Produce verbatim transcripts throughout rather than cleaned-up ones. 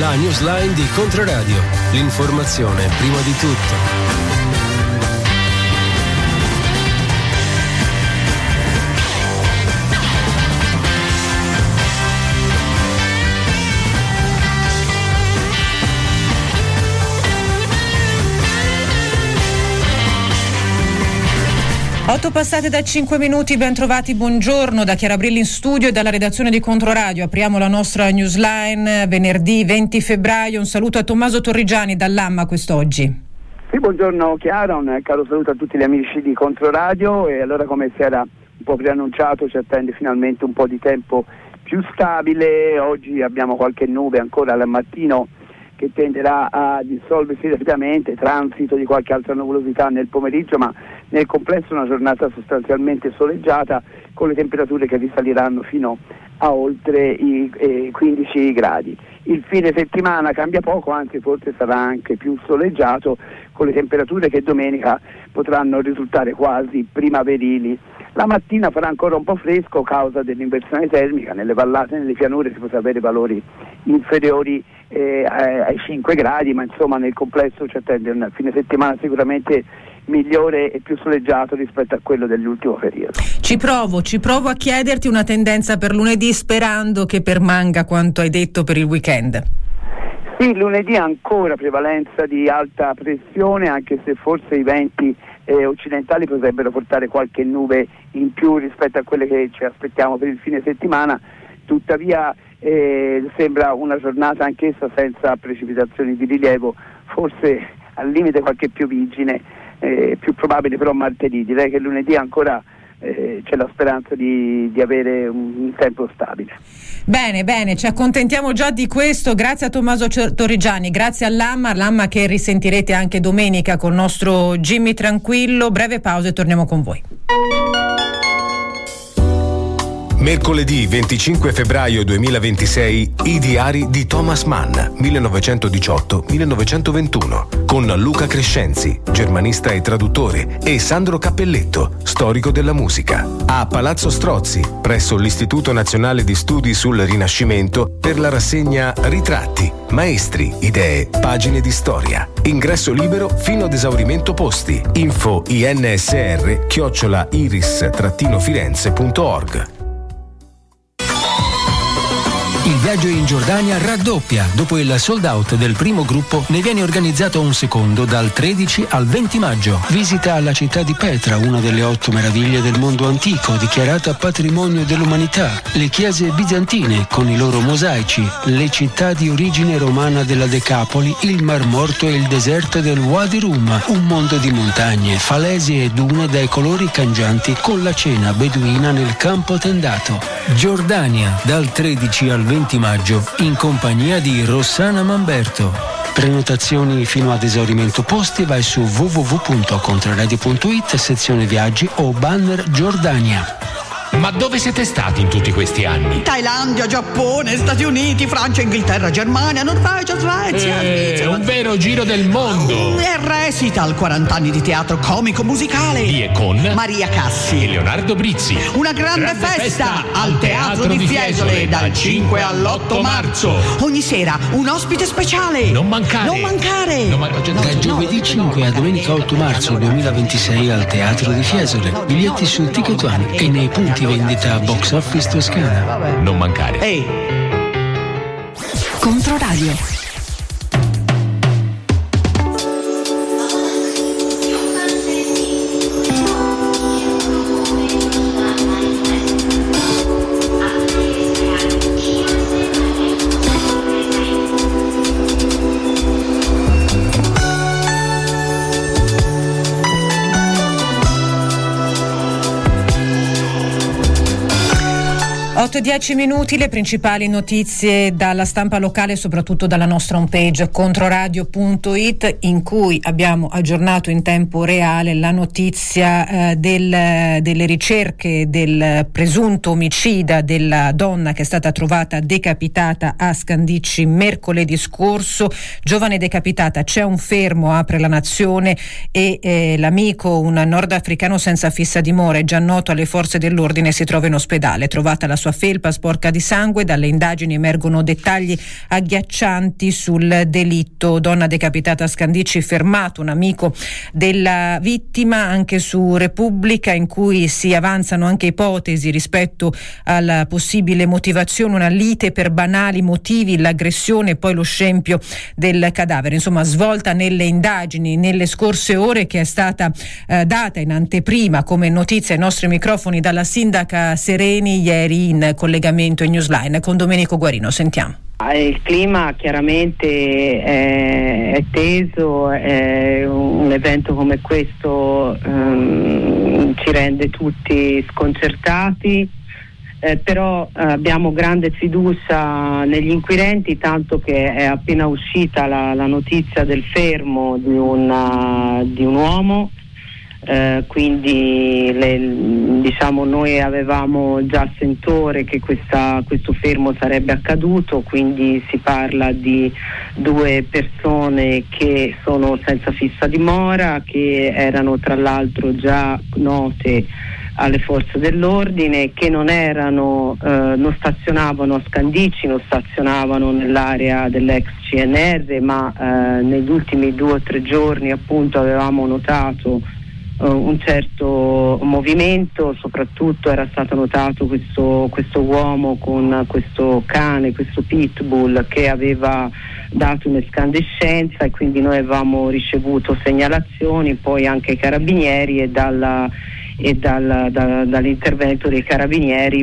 La newsline di Controradio. L'informazione prima di tutto. Otto passate da cinque minuti, ben trovati, buongiorno da Chiara Brilli in studio e dalla redazione di Controradio. Apriamo la nostra newsline venerdì venti febbraio. Un saluto a Tommaso Torrigiani dall'Amma quest'oggi. Sì, buongiorno Chiara, un caro saluto a tutti gli amici di Controradio. E allora, come si era un po' preannunciato, ci attende finalmente un po' di tempo più stabile. Oggi abbiamo qualche nube ancora al mattino che tenderà a dissolversi rapidamente, transito di qualche altra nuvolosità nel pomeriggio, ma nel complesso una giornata sostanzialmente soleggiata con le temperature che risaliranno fino a oltre i eh, quindici gradi. Il fine settimana cambia poco, anzi forse sarà anche più soleggiato, con le temperature che domenica potranno risultare quasi primaverili. La mattina farà ancora un po' fresco a causa dell'inversione termica, nelle vallate e nelle pianure si potrà avere valori inferiori eh, ai cinque gradi, ma insomma nel complesso ci attende un fine settimana sicuramente migliore e più soleggiato rispetto a quello dell'ultimo periodo. Ci provo, ci provo a chiederti una tendenza per lunedì, sperando che permanga quanto hai detto per il weekend. Sì, lunedì ancora prevalenza di alta pressione, anche se forse i venti eh, occidentali potrebbero portare qualche nube in più rispetto a quelle che ci aspettiamo per il fine settimana. Tuttavia eh, sembra una giornata anch'essa senza precipitazioni di rilievo, forse al limite qualche pioviggine, eh, più probabile però martedì. Direi che lunedì ancora eh, c'è la speranza di, di avere un, un tempo stabile. Bene, bene, ci accontentiamo già di questo. Grazie a Tommaso Torrigiani, grazie all'Amma, l'Amma che risentirete anche domenica con il nostro Jimmy Tranquillo. Breve pausa e torniamo con voi. Mercoledì venticinque febbraio duemilaventisei, i diari di Thomas Mann, millenovecentodiciotto millenovecentoventuno, con Luca Crescenzi, germanista e traduttore, e Sandro Cappelletto, storico della musica, a Palazzo Strozzi, presso l'Istituto Nazionale di Studi sul Rinascimento, per la rassegna Ritratti, Maestri, Idee, Pagine di Storia. Ingresso libero fino ad esaurimento posti. Info insr chiocciola iris firenze punto org. Il viaggio in Giordania raddoppia. Dopo il sold out del primo gruppo, ne viene organizzato un secondo dal tredici al venti maggio. Visita la città di Petra, una delle otto meraviglie del mondo antico, dichiarata patrimonio dell'umanità, le chiese bizantine con i loro mosaici, le città di origine romana della Decapoli, il Mar Morto e il deserto del Wadi Rum, un mondo di montagne, falesi e dune dai colori cangianti, con la cena beduina nel campo tendato. Giordania, dal tredici al venti maggio, in compagnia di Rossana Mamberto. Prenotazioni fino ad esaurimento posti, vai su w w w punto controradio punto it, sezione viaggi o banner Giordania. Ma dove siete stati in tutti questi anni? Thailandia, Giappone, Stati Uniti, Francia, Inghilterra, Germania, Norvegia, Svezia, eh, Svizzera. Un vero giro del mondo. E Recital, quaranta anni di teatro comico musicale. Di e con Maria Cassi e Leonardo Brizzi. Una grande, grande festa, festa al Teatro, teatro di Fiesole, Fiesole dal cinque all'otto marzo. Ogni sera un ospite speciale. Non mancare. Non mancare. Non man- no, da giovedì no, cinque a domenica otto marzo duemilaventisei al Teatro di Fiesole. Biglietti su Ticket One e nei punti vendita Box Office Toscana. Non mancare. Ehi. Controradio. otto e dieci minuti, le principali notizie dalla stampa locale, soprattutto dalla nostra homepage controradio punto it, in cui abbiamo aggiornato in tempo reale la notizia eh, del, delle ricerche del presunto omicida della donna che è stata trovata decapitata a Scandicci mercoledì scorso. Giovane decapitata, c'è un fermo, apre La Nazione, e eh, l'amico, un nordafricano senza fissa dimora, è già noto alle forze dell'ordine, si trova in ospedale. Trovata la sua sua felpa sporca di sangue. Dalle indagini emergono dettagli agghiaccianti sul delitto. Donna decapitata a Scandicci, fermato un amico della vittima. Anche su Repubblica, in cui si avanzano anche ipotesi rispetto alla possibile motivazione, una lite per banali motivi, l'aggressione e poi lo scempio del cadavere. Insomma, svolta nelle indagini nelle scorse ore, che è stata eh, data in anteprima come notizia ai nostri microfoni dalla sindaca Sereni ieri in collegamento in Newsline con Domenico Guarino. Sentiamo. Il clima chiaramente è, è teso, è un evento come questo um, ci rende tutti sconcertati, eh, però eh, abbiamo grande fiducia negli inquirenti, tanto che è appena uscita la, la notizia del fermo di, una, di un uomo. Eh, quindi le, diciamo noi avevamo già sentore che questa, questo fermo sarebbe accaduto, quindi si parla di due persone che sono senza fissa dimora, che erano tra l'altro già note alle forze dell'ordine, che non erano eh, non stazionavano a Scandicci, non stazionavano nell'area dell'ex C N R, ma eh, negli ultimi due o tre giorni appunto avevamo notato un certo movimento. Soprattutto era stato notato questo, questo uomo con questo cane, questo pitbull, che aveva dato un'escandescenza, e quindi noi avevamo ricevuto segnalazioni, poi anche i carabinieri, e, dalla, e dal, da, dall'intervento dei carabinieri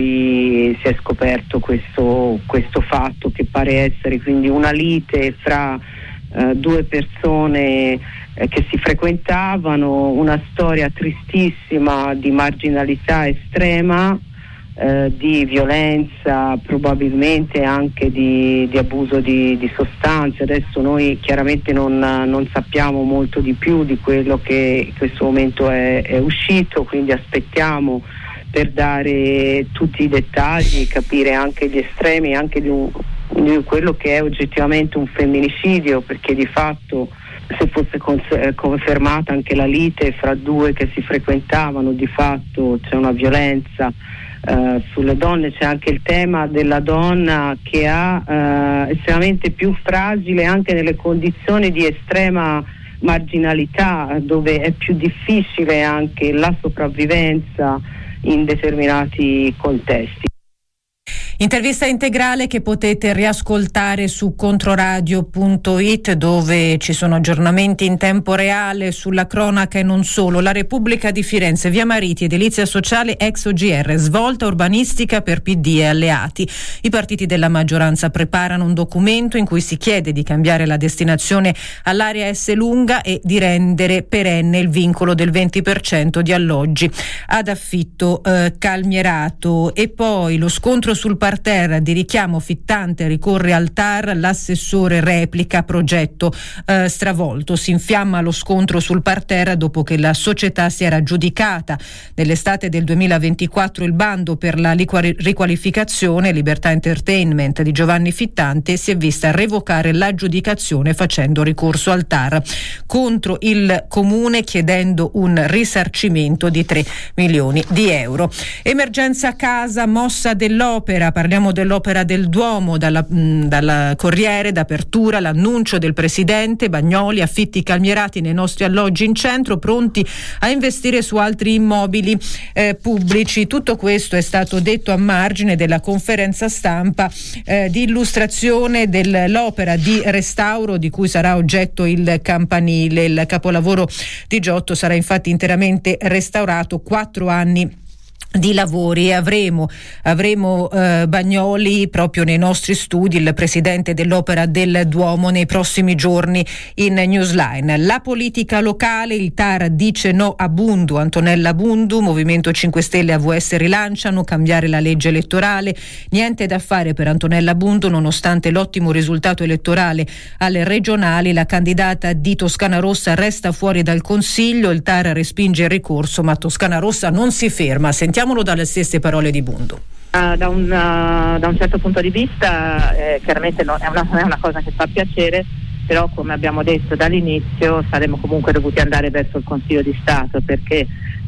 poi si è scoperto questo, questo fatto, che pare essere quindi una lite fra eh, due persone che si frequentavano, una storia tristissima di marginalità estrema, eh, di violenza, probabilmente anche di, di abuso di, di sostanze. Adesso noi chiaramente non, non sappiamo molto di più di quello che in questo momento è, è uscito, quindi aspettiamo per dare tutti i dettagli, capire anche gli estremi, anche di, un, di quello che è oggettivamente un femminicidio, perché di fatto, se fosse confermata anche la lite fra due che si frequentavano, di fatto c'è una violenza eh, sulle donne. C'è anche il tema della donna che ha eh, estremamente più fragile, anche nelle condizioni di estrema marginalità, dove è più difficile anche la sopravvivenza in determinati contesti. Intervista integrale che potete riascoltare su controradio punto it, dove ci sono aggiornamenti in tempo reale sulla cronaca e non solo. La Repubblica di Firenze, via Mariti, edilizia sociale ex O G R, svolta urbanistica per P D e alleati. I partiti della maggioranza preparano un documento in cui si chiede di cambiare la destinazione all'area S lunga e di rendere perenne il vincolo del venti per cento di alloggi ad affitto eh, calmierato. E poi lo scontro sul parterre di richiamo Fittante ricorre al T A R, l'assessore replica progetto eh, stravolto. Si infiamma lo scontro sul parterre dopo che la società si era aggiudicata nell'estate del duemilaventiquattro il bando per la riqualificazione. Libertà Entertainment di Giovanni Fittante si è vista revocare l'aggiudicazione facendo ricorso al T A R contro il comune, chiedendo un risarcimento di tre milioni di euro. Emergenza casa, mossa dell'opera. Parliamo dell'opera del Duomo, dalla, mh, dalla Corriere d'apertura, l'annuncio del presidente Bagnoli, affitti calmierati nei nostri alloggi in centro, pronti a investire su altri immobili eh, pubblici. Tutto questo è stato detto a margine della conferenza stampa eh, di illustrazione dell'opera di restauro di cui sarà oggetto il campanile. Il capolavoro di Giotto sarà infatti interamente restaurato, quattro anni di lavori, e avremo avremo eh, Bagnoli proprio nei nostri studi, il presidente dell'Opera del Duomo, nei prossimi giorni in Newsline. La politica locale, il T A R dice no a Bundu, Antonella Bundu, Movimento cinque Stelle e A V S rilanciano, cambiare la legge elettorale, niente da fare per Antonella Bundu nonostante l'ottimo risultato elettorale alle regionali. La candidata di Toscana Rossa resta fuori dal Consiglio, il T A R respinge il ricorso, ma Toscana Rossa non si ferma. Sentiamo dalle stesse parole di Bundu. Uh, da, un, uh, da un certo punto di vista eh, chiaramente no, è, una, è una cosa che fa piacere, però come abbiamo detto dall'inizio saremmo comunque dovuti andare verso il Consiglio di Stato, perché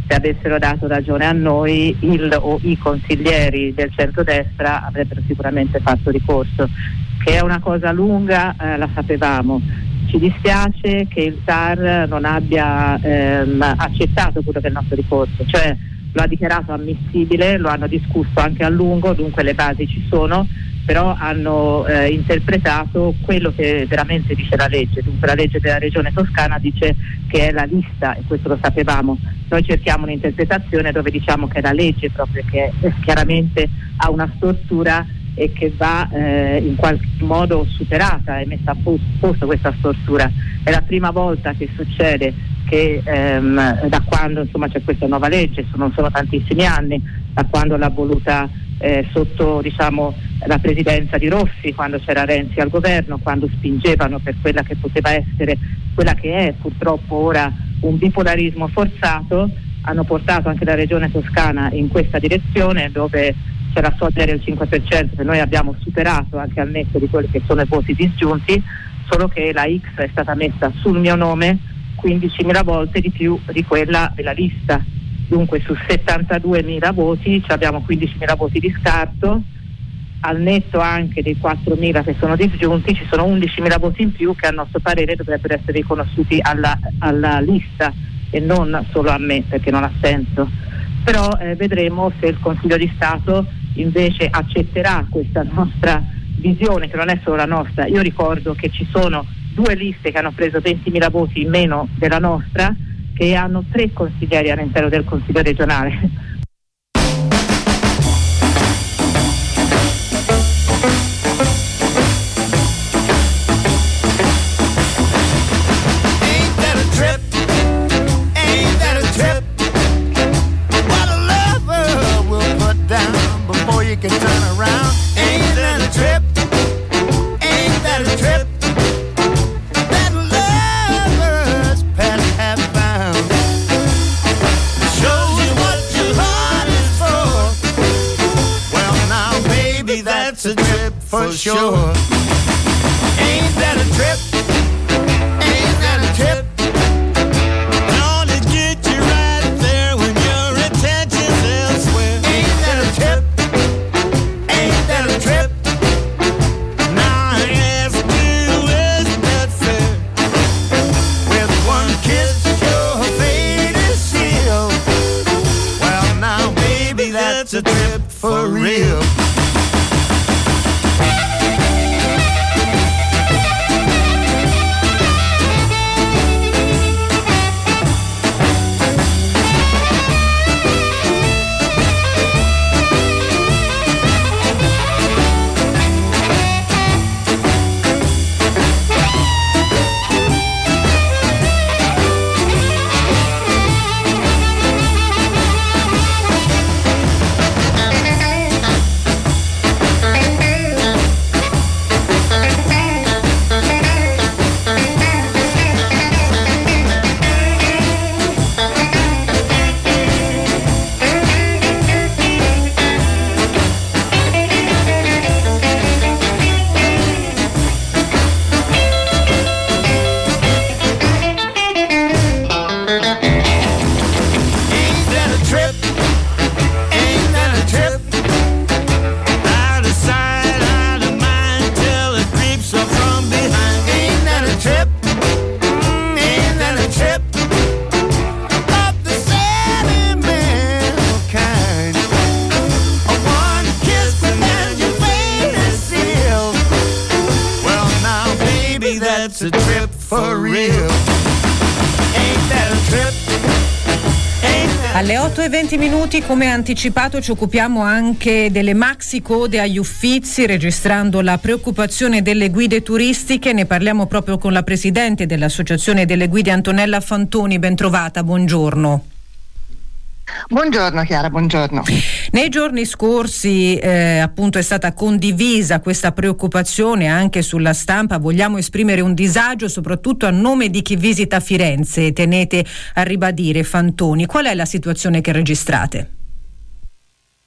se avessero dato ragione a noi, il o i consiglieri del centrodestra avrebbero sicuramente fatto ricorso. Che è una cosa lunga, eh, la sapevamo. Ci dispiace che il T A R non abbia ehm, accettato quello che è il nostro ricorso, cioè lo ha dichiarato ammissibile, lo hanno discusso anche a lungo, dunque le basi ci sono, però hanno eh, interpretato quello che veramente dice la legge. Dunque la legge della Regione Toscana dice che è la lista, e questo lo sapevamo. Noi cerchiamo un'interpretazione dove diciamo che è la legge proprio che è, chiaramente ha una stortura e che va eh, in qualche modo superata e messa a posto questa stortura. È la prima volta che succede che ehm, da quando insomma c'è questa nuova legge, non sono tantissimi anni, da quando l'ha voluta eh, sotto diciamo la presidenza di Rossi, quando c'era Renzi al governo, quando spingevano per quella che poteva essere, quella che è purtroppo ora un bipolarismo forzato, hanno portato anche la Regione Toscana in questa direzione, dove c'è la soglia del cinque per cento che noi abbiamo superato anche al netto di quelli che sono i voti disgiunti, solo che la X è stata messa sul mio nome quindicimila volte di più di quella della lista. Dunque su settantaduemila voti abbiamo quindicimila voti di scarto, al netto anche dei quattromila che sono disgiunti ci sono undicimila voti in più che a nostro parere dovrebbero essere riconosciuti alla, alla lista e non solo a me, perché non ha senso. Però eh, vedremo se il Consiglio di Stato invece accetterà questa nostra visione, che non è solo la nostra. Io ricordo che ci sono due liste che hanno preso ventimila voti in meno della nostra, che hanno tre consiglieri all'interno del Consiglio regionale. For sure. Ain't that a trip? Ain't that a trip? Gonna get you right there when your attention's elsewhere. Ain't that a trip? Ain't that a trip? Now I ask you, is that fair? With one kiss, your fate is sealed. Well, now, baby, that's a trip for real. Alle otto e venti minuti, come anticipato, ci occupiamo anche delle maxi code agli Uffizi, registrando la preoccupazione delle guide turistiche. Ne parliamo proprio con la presidente dell'Associazione delle Guide, Antonella Fantoni. Ben trovata, buongiorno. Buongiorno Chiara, buongiorno. Nei giorni scorsi eh, appunto è stata condivisa questa preoccupazione anche sulla stampa. Vogliamo esprimere un disagio soprattutto a nome di chi visita Firenze. Tenete a ribadire, Fantoni, qual è la situazione che registrate?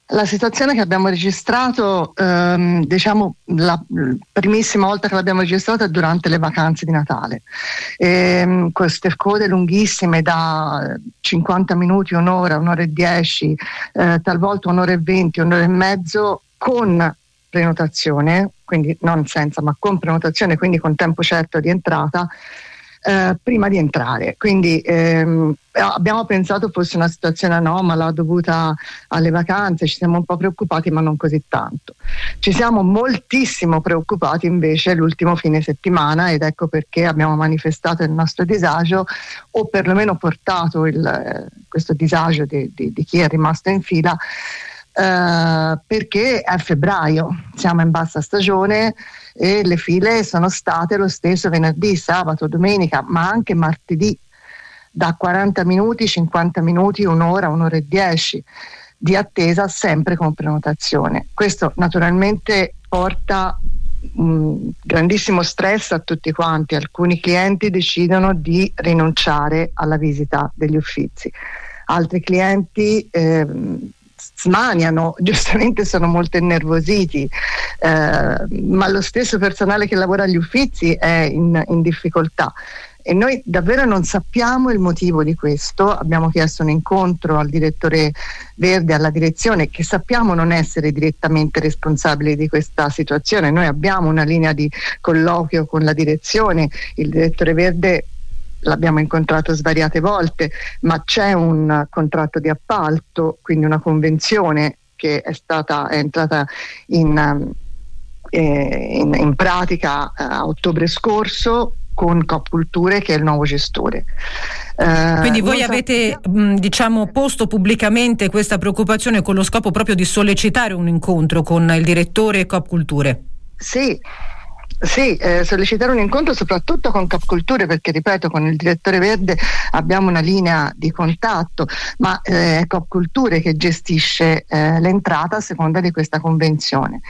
La situazione che abbiamo registrato, ehm, diciamo la primissima volta che l'abbiamo registrata è durante le vacanze di Natale. Ehm, queste code lunghissime da cinquanta minuti, un'ora, un'ora e dieci, eh, talvolta un'ora e venti, un'ora e mezzo con prenotazione, quindi non senza ma con prenotazione, quindi con tempo certo di entrata. Eh, prima di entrare, quindi ehm, abbiamo pensato fosse una situazione anomala dovuta alle vacanze, ci siamo un po' preoccupati ma non così tanto. Ci siamo moltissimo preoccupati invece l'ultimo fine settimana, ed ecco perché abbiamo manifestato il nostro disagio, o perlomeno portato il, questo disagio di, di, di chi è rimasto in fila, eh, perché è febbraio, siamo in bassa stagione e le file sono state lo stesso venerdì, sabato, domenica, ma anche martedì, da quaranta minuti, cinquanta minuti, un'ora, un'ora e dieci di attesa, sempre con prenotazione. Questo naturalmente porta un grandissimo stress a tutti quanti. Alcuni clienti decidono di rinunciare alla visita degli Uffizi, altri clienti eh, smaniano, giustamente sono molto innervositi, eh, ma lo stesso personale che lavora agli Uffizi è in, in difficoltà e noi davvero non sappiamo il motivo di questo. Abbiamo chiesto un incontro al direttore Verde, alla direzione, che sappiamo non essere direttamente responsabili di questa situazione. Noi abbiamo una linea di colloquio con la direzione, il direttore Verde l'abbiamo incontrato svariate volte, ma c'è un contratto di appalto, quindi una convenzione che è stata è entrata in, eh, in, in pratica eh, a ottobre scorso con Coop Culture, che è il nuovo gestore. Eh, Quindi voi avete mh, diciamo posto pubblicamente questa preoccupazione con lo scopo proprio di sollecitare un incontro con il direttore Coop Culture? Sì. Sì, eh, sollecitare un incontro soprattutto con Coop Culture, perché ripeto, con il direttore Verde abbiamo una linea di contatto, ma eh, è Coop Culture che gestisce eh, l'entrata a seconda di questa convenzione.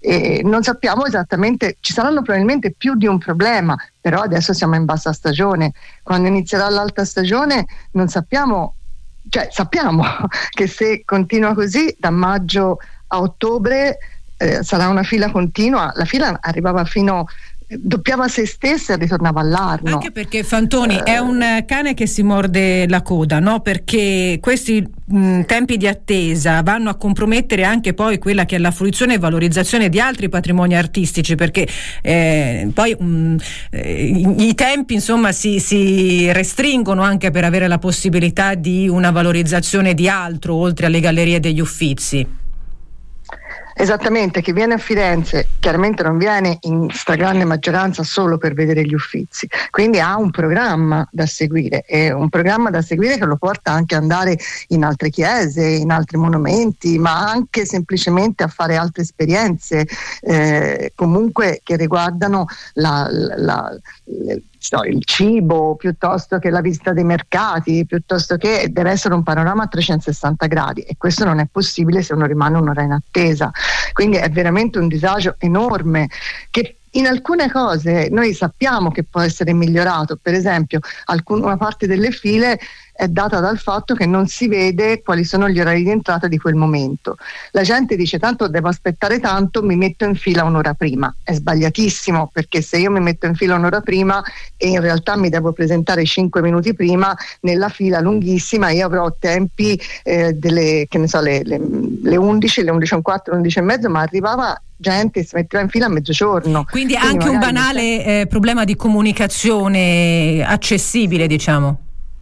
E non sappiamo esattamente, ci saranno probabilmente più di un problema, però adesso siamo in bassa stagione. Quando inizierà l'alta stagione non sappiamo, cioè sappiamo che se continua così da maggio a ottobre Eh, sarà una fila continua. La fila arrivava fino, doppiava se stessa e ritornava all'Arno. Anche perché Fantoni eh, è un cane che si morde la coda, no? Perché questi mh, tempi di attesa vanno a compromettere anche poi quella che è la fruizione e valorizzazione di altri patrimoni artistici, perché eh, poi mh, eh, i tempi insomma si, si restringono anche per avere la possibilità di una valorizzazione di altro oltre alle gallerie degli Uffizi. Esattamente, chi viene a Firenze chiaramente non viene in stragrande maggioranza solo per vedere gli Uffizi, quindi ha un programma da seguire, e un programma da seguire che lo porta anche ad andare in altre chiese, in altri monumenti, ma anche semplicemente a fare altre esperienze eh, comunque che riguardano la, la, la, la il cibo, piuttosto che la visita dei mercati, piuttosto che deve essere un panorama a trecentosessanta gradi, e questo non è possibile se uno rimane un'ora in attesa. Quindi è veramente un disagio enorme, che in alcune cose noi sappiamo che può essere migliorato. Per esempio, alcuna una parte delle file è data dal fatto che non si vede quali sono gli orari di entrata di quel momento. La gente dice: tanto devo aspettare tanto, mi metto in fila un'ora prima. È sbagliatissimo, perché se io mi metto in fila un'ora prima e in realtà mi devo presentare cinque minuti prima nella fila lunghissima, io avrò tempi eh, delle, che ne so, le, le, le undici, le undici e un quarto, le undici e mezzo, ma arrivava gente, si metteva in fila a mezzogiorno. Quindi, Quindi anche un banale eh, problema di comunicazione accessibile, diciamo.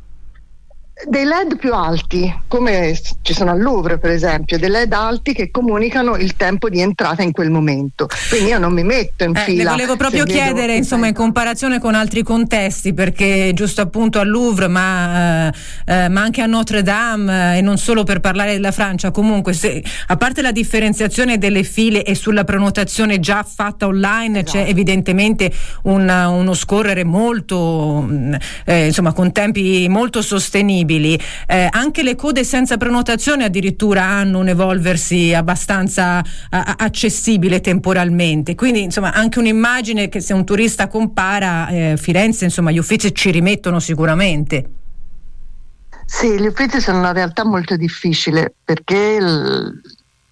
Dei L E D più alti, come ci sono al Louvre per esempio, dei L E D alti che comunicano il tempo di entrata in quel momento, quindi io non mi metto in eh, fila. Le volevo proprio chiedere, insomma, in comparazione con altri contesti, perché giusto appunto al Louvre, ma, eh, eh, ma anche a Notre Dame, eh, e non solo per parlare della Francia, comunque se, a parte la differenziazione delle file e sulla prenotazione già fatta online, esatto, c'è evidentemente un, uno scorrere molto eh, insomma con tempi molto sostenibili. Eh, anche le code senza prenotazione addirittura hanno un evolversi abbastanza a- accessibile temporalmente, quindi insomma anche un'immagine che se un turista compara eh, Firenze, insomma gli Uffizi ci rimettono sicuramente. Sì, gli Uffizi sono una realtà molto difficile, perché il,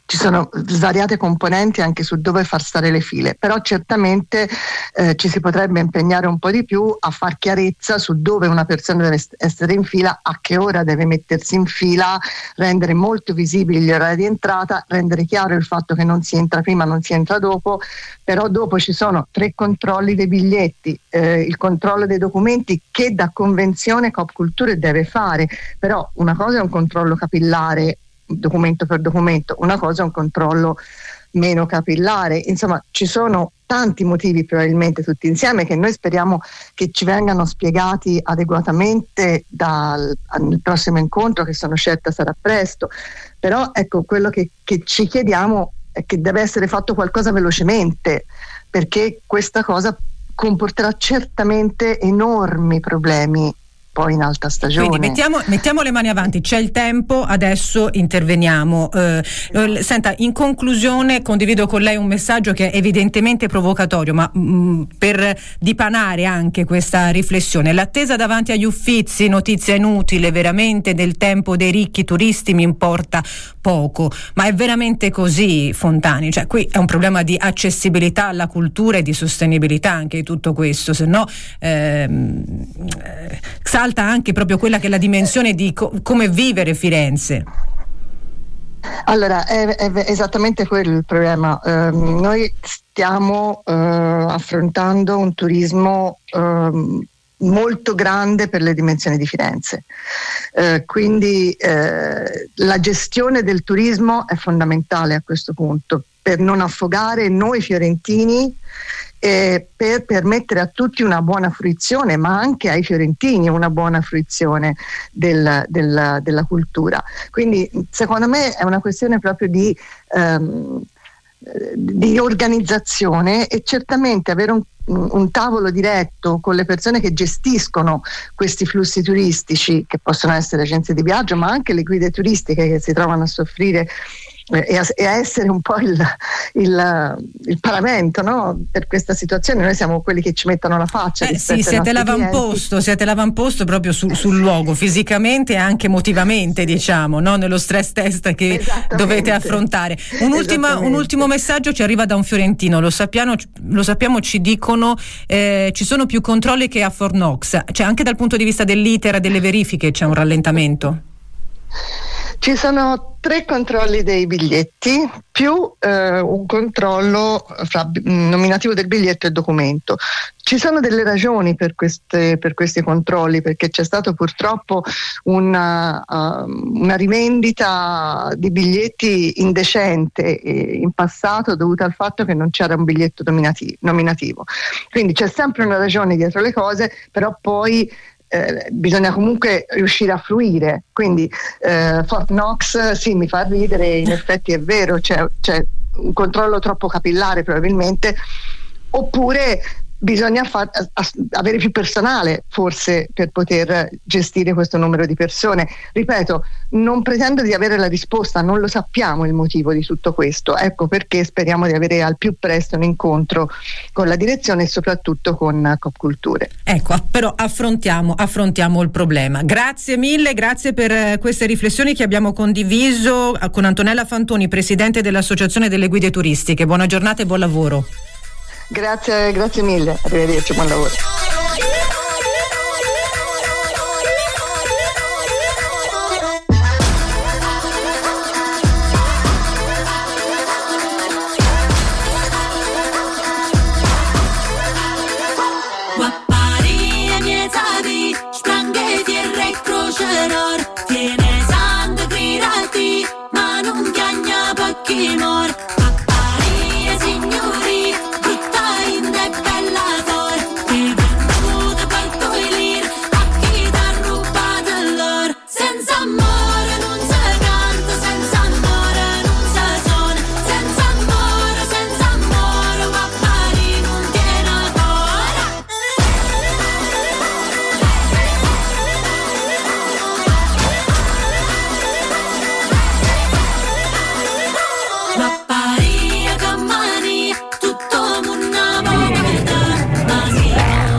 ci sono svariate componenti anche su dove far stare le file, però certamente eh, ci si potrebbe impegnare un po' di più a far chiarezza su dove una persona deve essere in fila, a che ora deve mettersi in fila, rendere molto visibili gli orari di entrata, rendere chiaro il fatto che non si entra prima, non si entra dopo, però dopo ci sono tre controlli dei biglietti, eh, il controllo dei documenti che da convenzione Coop Culture deve fare, però una cosa è un controllo capillare documento per documento, una cosa è un controllo meno capillare, insomma ci sono tanti motivi probabilmente tutti insieme che noi speriamo che ci vengano spiegati adeguatamente dal al prossimo incontro, che sono certa sarà presto, però ecco quello che, che ci chiediamo è che deve essere fatto qualcosa velocemente, perché questa cosa comporterà certamente enormi problemi poi in alta stagione. Quindi mettiamo, mettiamo le mani avanti, c'è il tempo, adesso interveniamo. Eh, eh, senta, in conclusione condivido con lei un messaggio che è evidentemente provocatorio, ma mh, per dipanare anche questa riflessione. L'attesa davanti agli Uffizi, notizia inutile, veramente del tempo dei ricchi turisti mi importa poco, ma è veramente così, Fontani? Cioè qui è un problema di accessibilità alla cultura e di sostenibilità anche di tutto questo, se no ehm, eh, salta anche proprio quella che è la dimensione di co- come vivere Firenze. Allora, è, è esattamente quello il problema. Eh, noi stiamo eh, affrontando un turismo eh, molto grande per le dimensioni di Firenze, eh, quindi eh, la gestione del turismo è fondamentale a questo punto per non affogare noi fiorentini, eh, per permettere a tutti una buona fruizione, ma anche ai fiorentini una buona fruizione del, del, della cultura. Quindi secondo me è una questione proprio di, ehm, di organizzazione, e certamente avere un un tavolo diretto con le persone che gestiscono questi flussi turistici, che possono essere agenzie di viaggio ma anche le guide turistiche che si trovano a soffrire eh, e, a, e a essere un po' il, il, il paravento, no? Per questa situazione. Noi siamo quelli che ci mettono la faccia. Eh sì, siete l'avamposto, siete l'avamposto proprio su, sul luogo, fisicamente e anche emotivamente, diciamo, no? Nello stress test che dovete affrontare. Un, ultima, un ultimo messaggio ci arriva da un fiorentino, lo sappiamo, lo sappiamo ci dicono eh, ci sono più controlli che a Fornox, cioè anche dal punto di vista dell'iter, delle verifiche c'è un rallentamento? Ci sono tre controlli dei biglietti più eh, un controllo fra nominativo del biglietto e documento. Ci sono delle ragioni per, queste, per questi controlli, perché c'è stato purtroppo una, uh, una rivendita di biglietti indecente in passato dovuta al fatto che non c'era un biglietto nominativo. Quindi c'è sempre una ragione dietro le cose, però poi Eh, bisogna comunque riuscire a fruire, quindi eh, Fort Knox sì, mi fa ridere, in effetti è vero, c'è, c'è un controllo troppo capillare probabilmente, oppure bisogna far, avere più personale forse per poter gestire questo numero di persone. Ripeto, non pretendo di avere la risposta, non lo sappiamo il motivo di tutto questo, ecco perché speriamo di avere al più presto un incontro con la direzione e soprattutto con Coop Culture. Ecco, però affrontiamo, affrontiamo il problema. Grazie mille, grazie per queste riflessioni che abbiamo condiviso con Antonella Fantoni, presidente dell'Associazione delle Guide Turistiche. Buona giornata e buon lavoro. Grazie, grazie mille, arrivederci, buon lavoro.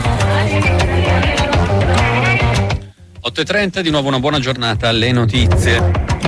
otto e trenta, di nuovo una buona giornata alle notizie.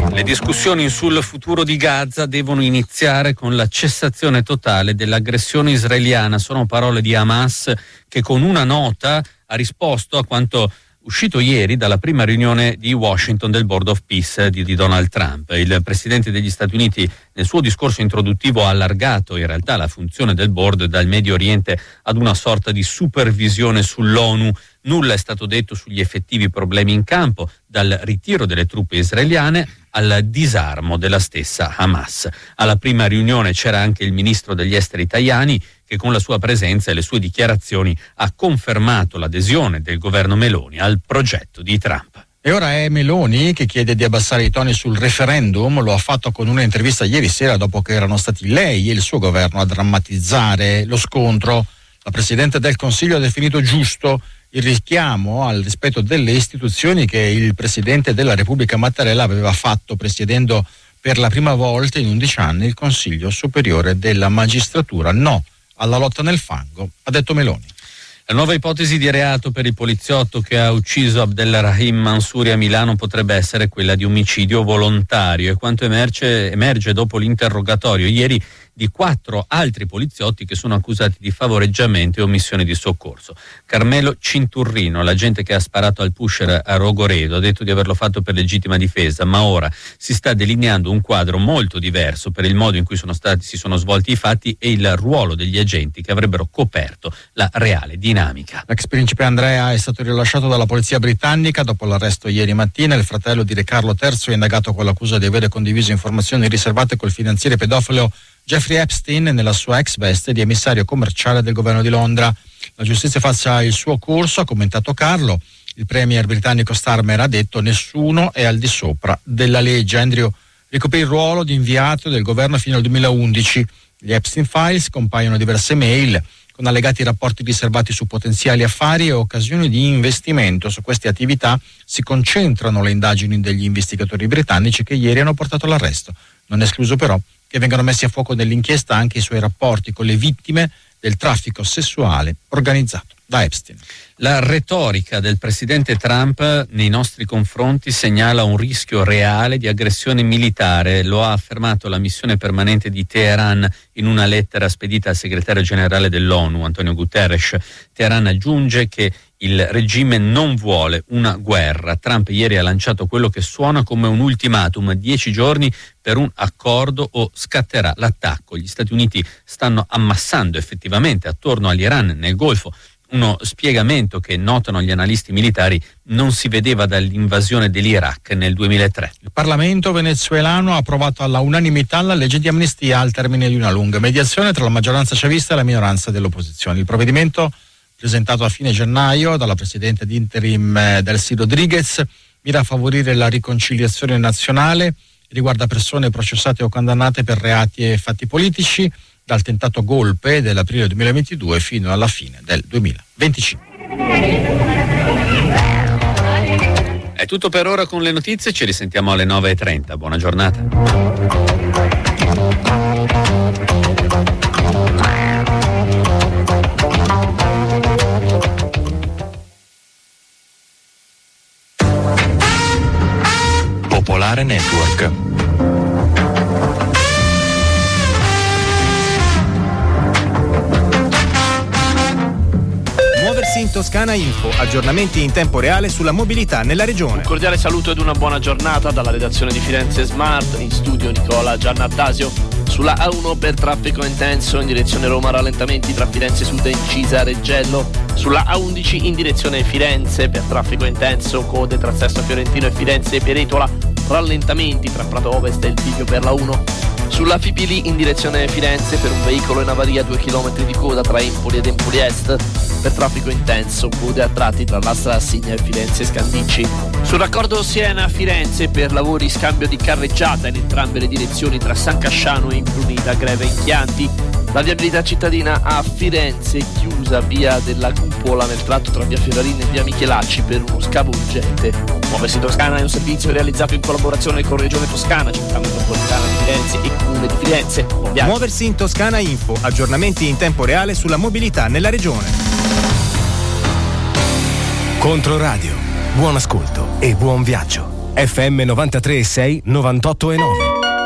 Le discussioni sul futuro di Gaza devono iniziare con la cessazione totale dell'aggressione israeliana. Sono parole di Hamas, che con una nota ha risposto a quanto uscito ieri dalla prima riunione di Washington del Board of Peace di, di Donald Trump. Il presidente degli Stati Uniti nel suo discorso introduttivo ha allargato in realtà la funzione del board dal Medio Oriente ad una sorta di supervisione sull'ONU. Nulla è stato detto sugli effettivi problemi in campo, dal ritiro delle truppe israeliane al disarmo della stessa Hamas. Alla prima riunione c'era anche il ministro degli esteri Tajani, che con la sua presenza e le sue dichiarazioni ha confermato l'adesione del governo Meloni al progetto di Trump. E ora è Meloni che chiede di abbassare i toni sul referendum. Lo ha fatto con un'intervista ieri sera, dopo che erano stati lei e il suo governo a drammatizzare lo scontro. La Presidente del Consiglio ha definito giusto il richiamo al rispetto delle istituzioni che il Presidente della Repubblica Mattarella aveva fatto presiedendo per la prima volta in undici anni il Consiglio Superiore della Magistratura. No alla lotta nel fango, ha detto Meloni. La nuova ipotesi di reato per il poliziotto che ha ucciso Abdelrahim Mansouri a Milano potrebbe essere quella di omicidio volontario, e quanto emerge, emerge dopo l'interrogatorio ieri di quattro altri poliziotti che sono accusati di favoreggiamento e omissione di soccorso. Carmelo Cinturrino, l'agente che ha sparato al pusher a Rogoredo, ha detto di averlo fatto per legittima difesa, ma ora si sta delineando un quadro molto diverso per il modo in cui sono stati, si sono svolti i fatti e il ruolo degli agenti che avrebbero coperto la reale dinamica. L'ex principe Andrea è stato rilasciato dalla polizia britannica dopo l'arresto ieri mattina. Il fratello di Re Carlo terzo è indagato con l'accusa di avere condiviso informazioni riservate col finanziere pedofilo Jeffrey Epstein nella sua ex veste di emissario commerciale del governo di Londra. La giustizia faccia il suo corso, ha commentato Carlo. Il premier britannico Starmer ha detto: nessuno è al di sopra della legge. Andrew ricoprì il ruolo di inviato del governo fino al duemilaundici. Gli Epstein Files compaiono diverse mail con allegati rapporti riservati su potenziali affari e occasioni di investimento. Su queste attività si concentrano le indagini degli investigatori britannici che ieri hanno portato all'arresto. Non è escluso però che vengano messi a fuoco nell'inchiesta anche i suoi rapporti con le vittime del traffico sessuale organizzato da Epstein. La retorica del presidente Trump nei nostri confronti segnala un rischio reale di aggressione militare. Lo ha affermato la missione permanente di Teheran in una lettera spedita al segretario generale dell'ONU, Antonio Guterres. Teheran aggiunge che il regime non vuole una guerra. Trump ieri ha lanciato quello che suona come un ultimatum: dieci giorni per un accordo o scatterà l'attacco. Gli Stati Uniti stanno ammassando effettivamente attorno all'Iran nel Golfo, uno spiegamento che, notano gli analisti militari, non si vedeva dall'invasione dell'Iraq nel duemilatré. Il Parlamento venezuelano ha approvato alla unanimità la legge di amnistia al termine di una lunga mediazione tra la maggioranza chavista e la minoranza dell'opposizione. Il provvedimento, presentato a fine gennaio dalla presidente di interim Delcy Rodriguez, mira a favorire la riconciliazione nazionale, riguarda persone processate o condannate per reati e fatti politici dal tentato golpe dell'aprile duemilaventidue fino alla fine del duemilaventicinque. È tutto per ora con le notizie, ci risentiamo alle nove e trenta. Buona giornata. Popolare Network. Muoversi in Toscana Info, aggiornamenti in tempo reale sulla mobilità nella regione. Un cordiale saluto ed una buona giornata dalla redazione di Firenze Smart, in studio Nicola Giannattasio. Sulla A uno per traffico intenso in direzione Roma, rallentamenti tra Firenze Sud e Incisa Reggello. Sulla A undici in direzione Firenze per traffico intenso, code tra Sesto Fiorentino e Firenze Peretola, rallentamenti tra Prato Ovest e il Bivio per la uno. Sulla Fipili in direzione Firenze per un veicolo in avaria, due chilometri di coda tra Empoli ed Empoli Est. Per traffico intenso, code a tratti tra l'Astra Assigna e Firenze Scandicci. Sul raccordo Siena-Firenze per lavori scambio di carreggiata in entrambe le direzioni tra San Casciano e Imprunita, greve in Chianti. La viabilità cittadina a Firenze chiusa via della Cupola nel tratto tra via Ferrarini e via Michelacci per uno scavo urgente. Muoversi Toscana è un servizio realizzato in collaborazione con Regione Toscana, Città Metropolitana di Firenze e Comune di Firenze. Muoversi in Toscana Info, aggiornamenti in tempo reale sulla mobilità nella regione. Controradio, buon ascolto e buon viaggio. F M novantatré e sei, novantotto e nove.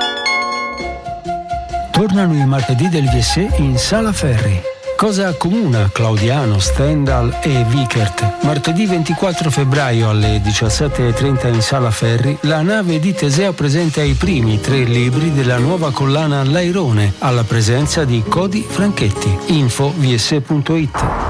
Tornano i martedì del V S in Sala Ferri. Cosa accomuna Claudiano, Stendhal e Vickert? Martedì ventiquattro febbraio alle diciassette e trenta in Sala Ferri, la nave di Teseo presenta i primi tre libri della nuova collana L'Airone, alla presenza di Cody Franchetti. Info v s punto it.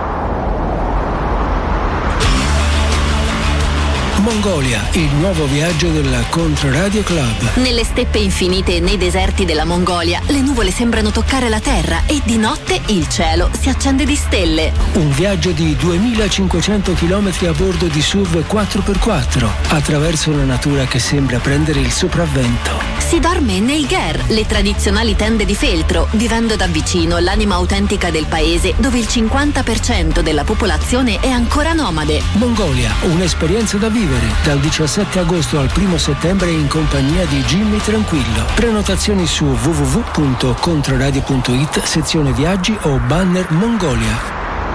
Mongolia, il nuovo viaggio della Controradio Club. Nelle steppe infinite e nei deserti della Mongolia, le nuvole sembrano toccare la terra e di notte il cielo si accende di stelle. Un viaggio di duemilacinquecento chilometri a bordo di S U V quattro per quattro, attraverso una natura che sembra prendere il sopravvento. Si dorme nei ger, le tradizionali tende di feltro, vivendo da vicino l'anima autentica del paese, dove il cinquanta per cento della popolazione è ancora nomade. Mongolia, un'esperienza da vivere, dal diciassette agosto al primo settembre in compagnia di Jimmy Tranquillo. Prenotazioni su w w w punto controradio punto it, sezione viaggi o banner Mongolia.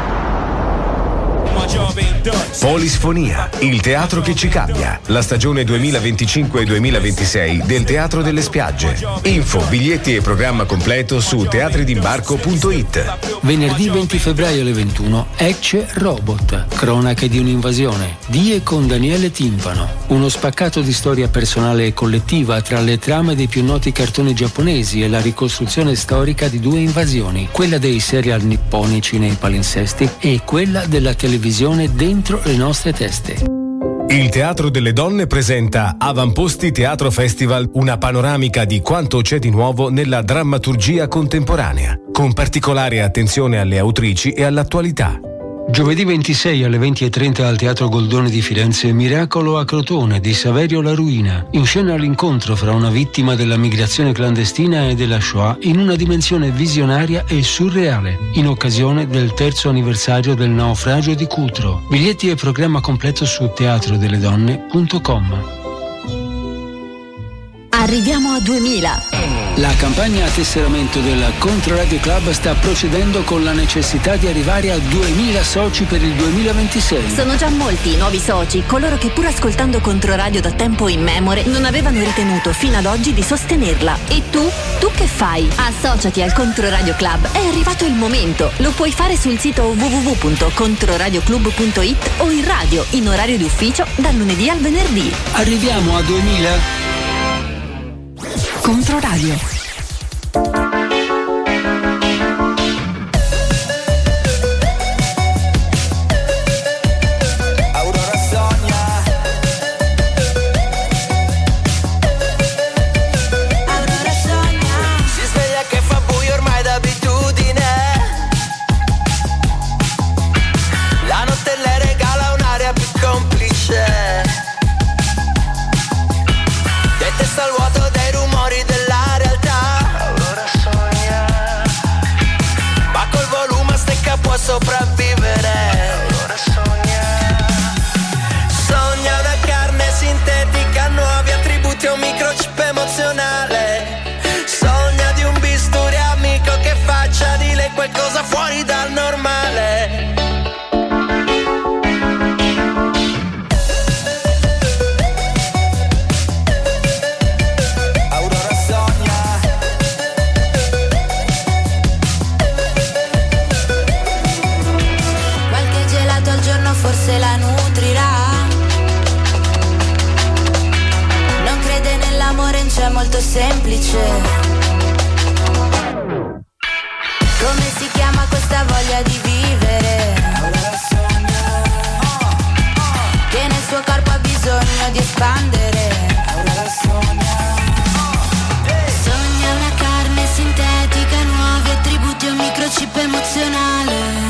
Polisfonia, il teatro che ci cambia. La stagione duemilaventicinque duemilaventisei del Teatro delle Spiagge. Info, biglietti e programma completo su teatri d'imbarco punto it. Venerdì venti febbraio alle ventuno, Ecce Robot, cronache di un'invasione. Die con Daniele Timpano. Uno spaccato di storia personale e collettiva tra le trame dei più noti cartoni giapponesi e la ricostruzione storica di due invasioni, quella dei serial nipponici nei palinsesti e quella della televisione dentro le nostre teste. Il Teatro delle Donne presenta Avamposti Teatro Festival, una panoramica di quanto c'è di nuovo nella drammaturgia contemporanea, con particolare attenzione alle autrici e all'attualità. Giovedì ventisei alle venti e trenta al Teatro Goldoni di Firenze, Miracolo a Crotone di Saverio La Ruina. In scena l'incontro fra una vittima della migrazione clandestina e della Shoah in una dimensione visionaria e surreale, in occasione del terzo anniversario del naufragio di Cutro. Biglietti e programma completo su teatro delle donne punto com. Arriviamo a duemila. La campagna a tesseramento della Controradio Club sta procedendo con la necessità di arrivare a duemila soci per il duemilaventisei. Sono già molti i nuovi soci, coloro che pur ascoltando Controradio da tempo immemore non avevano ritenuto fino ad oggi di sostenerla. E tu? Tu che fai? Associati al Controradio Club, è arrivato il momento. Lo puoi fare sul sito w w w punto controradioclub punto it o in radio, in orario di ufficio, dal lunedì al venerdì. Arriviamo a duemila? Controradio. Aurora sogna. Aurora sogna. Si sveglia che fa buio ormai d'abitudine. La notte le regala un'aria più complice. Detesta il vuoto dei rumori della realtà. Aurora sogna. Ma col volume a stecca può sopravvivere. Aurora sogna. Sogna una carne sintetica, nuovi attributi a un microchip emozionale. Sogna di un bisturi amico che faccia di lei qualcosa fuori dal normale. Forse la nutrirà. Non crede nell'amore, c'è molto semplice. Come si chiama questa voglia di vivere? Che nel suo corpo ha bisogno di espandere. Sogna una carne sintetica, nuovi attributi, un microchip emozionale.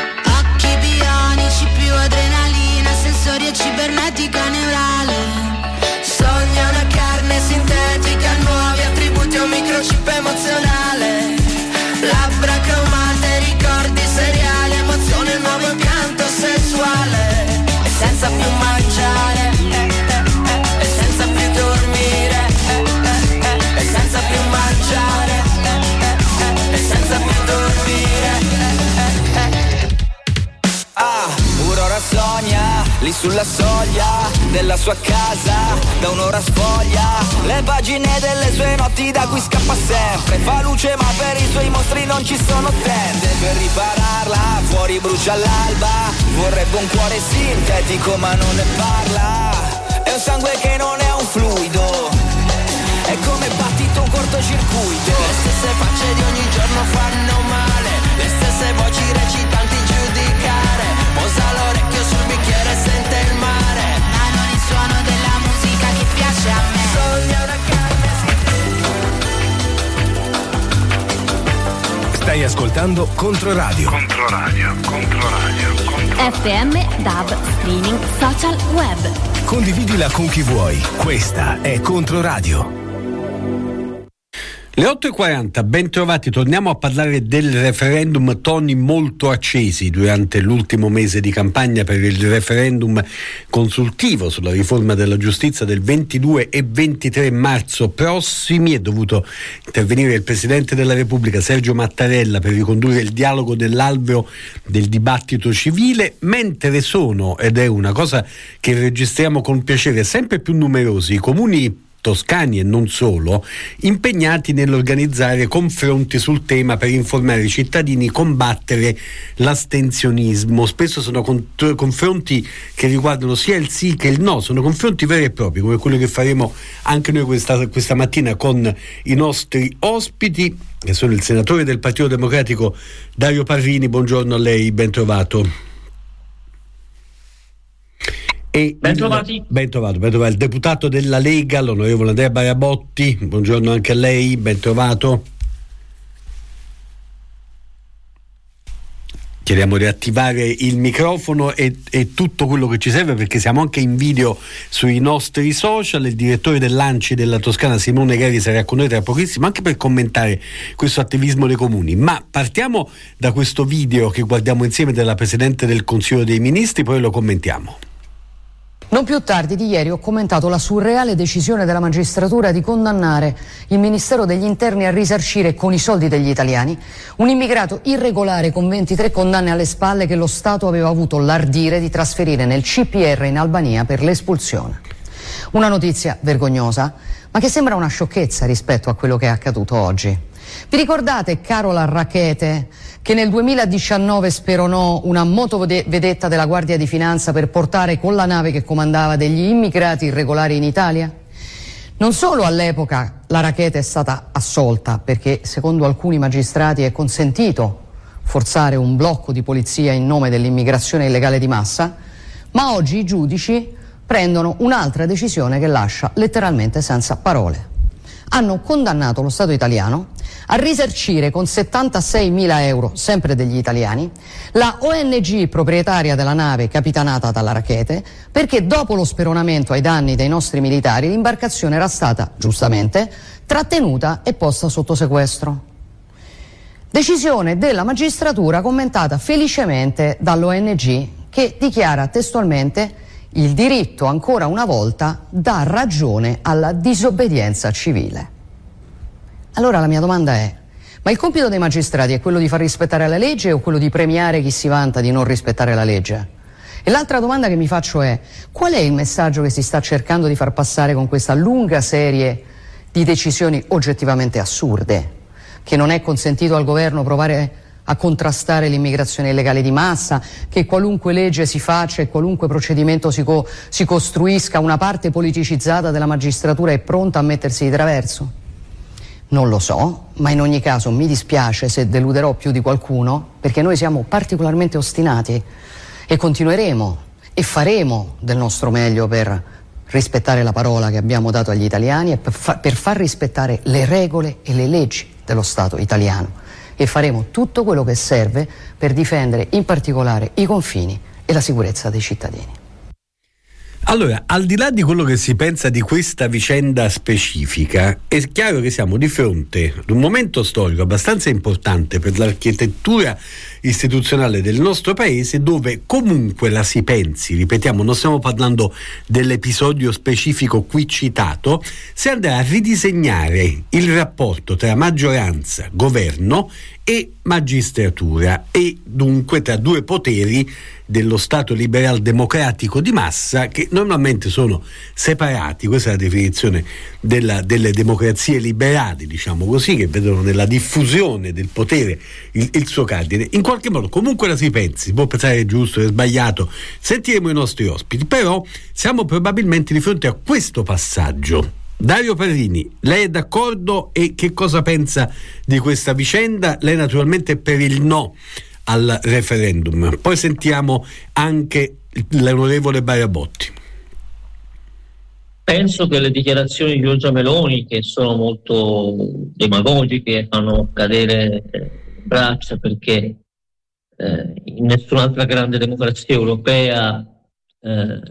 Più adrenalina, sensoria cibernetica neurale. Sogna una carne sintetica, nuovi attributi, un microchip emozionale. Labbra cromate, ricordi seriali, emozione, un nuovo impianto sessuale. E senza più mangiare, e sulla soglia della sua casa, da un'ora sfoglia le pagine delle sue notti da cui scappa sempre. Fa luce ma per i suoi mostri non ci sono tende. Per ripararla fuori brucia all'alba, vorrebbe un cuore sintetico ma non ne parla. È un sangue che non è un fluido, è come battito un cortocircuito. Le stesse facce di ogni giorno fanno male, le stesse voci recitanti giudicare. Posa l'orecchio sul bicchiere e sente il mare, ma non il suono della musica che piace a me. Sogna una carne. Stai ascoltando Controradio. Controradio, Controradio, Controradio. F M, D A B, streaming, social, web. Condividila con chi vuoi. Questa è Controradio. Le otto e quaranta, ben trovati, torniamo a parlare del referendum, toni molto accesi durante l'ultimo mese di campagna per il referendum consultivo sulla riforma della giustizia del ventidue e ventitré marzo prossimi. È dovuto intervenire il Presidente della Repubblica Sergio Mattarella per ricondurre il dialogo nell'alveo del dibattito civile, mentre sono, ed è una cosa che registriamo con piacere, sempre più numerosi i comuni toscani e non solo, impegnati nell'organizzare confronti sul tema per informare i cittadini, combattere l'astensionismo. Spesso sono cont- confronti che riguardano sia il sì che il no, sono confronti veri e propri, come quello che faremo anche noi questa, questa mattina con i nostri ospiti, che sono il senatore del Partito Democratico Dario Parrini. Buongiorno a lei, ben trovato. E ben trovati. Il, ben trovato, ben trovato il deputato della Lega, l'onorevole Andrea Barabotti. Buongiorno anche a lei, ben trovato. Chiediamo di attivare il microfono e, e tutto quello che ci serve, perché siamo anche in video sui nostri social. Il direttore dell'Anci della Toscana Simone Gheri sarà con noi tra pochissimo, anche per commentare questo attivismo dei comuni. Ma partiamo da questo video che guardiamo insieme della Presidente del Consiglio dei Ministri, poi lo commentiamo. Non più tardi di ieri ho commentato la surreale decisione della magistratura di condannare il Ministero degli Interni a risarcire con i soldi degli italiani un immigrato irregolare con ventitré condanne alle spalle che lo Stato aveva avuto l'ardire di trasferire nel C P R in Albania per l'espulsione. Una notizia vergognosa, ma che sembra una sciocchezza rispetto a quello che è accaduto oggi. Vi ricordate Carola Rackete, che nel duemiladiciannove speronò una motovedetta della Guardia di Finanza per portare con la nave che comandava degli immigrati irregolari in Italia? Non solo all'epoca la Rackete è stata assolta, perché secondo alcuni magistrati è consentito forzare un blocco di polizia in nome dell'immigrazione illegale di massa, ma oggi i giudici prendono un'altra decisione che lascia letteralmente senza parole. Hanno condannato lo Stato italiano a risarcire con settantaseimila euro, sempre degli italiani, la O N G proprietaria della nave capitanata dalla Rackete, perché dopo lo speronamento ai danni dei nostri militari l'imbarcazione era stata, giustamente, trattenuta e posta sotto sequestro. Decisione della magistratura commentata felicemente dall'O N G, che dichiara testualmente: il diritto ancora una volta dà ragione alla disobbedienza civile. Allora la mia domanda è: ma il compito dei magistrati è quello di far rispettare la legge o quello di premiare chi si vanta di non rispettare la legge? E l'altra domanda che mi faccio è: qual è il messaggio che si sta cercando di far passare con questa lunga serie di decisioni oggettivamente assurde? Che non è consentito al governo provare a contrastare l'immigrazione illegale di massa, che qualunque legge si faccia e qualunque procedimento si, co- si costruisca, una parte politicizzata della magistratura è pronta a mettersi di traverso? Non lo so, ma in ogni caso mi dispiace se deluderò più di qualcuno, perché noi siamo particolarmente ostinati e continueremo e faremo del nostro meglio per rispettare la parola che abbiamo dato agli italiani e per, fa- per far rispettare le regole e le leggi dello Stato italiano. E faremo tutto quello che serve per difendere in particolare i confini e la sicurezza dei cittadini. Allora, al di là di quello che si pensa di questa vicenda specifica, è chiaro che siamo di fronte ad un momento storico abbastanza importante per l'architettura istituzionale del nostro paese, dove comunque la si pensi, ripetiamo, non stiamo parlando dell'episodio specifico qui citato, si andrà a ridisegnare il rapporto tra maggioranza, governo e magistratura, e dunque tra due poteri dello Stato liberal democratico di massa, che normalmente sono separati. Questa è la definizione della, delle democrazie liberali, diciamo così, che vedono nella diffusione del potere il, il suo cardine. In qualche modo comunque la si pensi, si può pensare che è giusto, che è sbagliato, sentiremo i nostri ospiti, però siamo probabilmente di fronte a questo passaggio. Dario Parrini, lei è d'accordo e che cosa pensa di questa vicenda? Lei naturalmente è per il no al referendum. Poi sentiamo anche l'onorevole Barabotti. Penso che le dichiarazioni di Giorgia Meloni, che sono molto demagogiche, fanno cadere braccia, perché eh, in nessun'altra grande democrazia europea eh,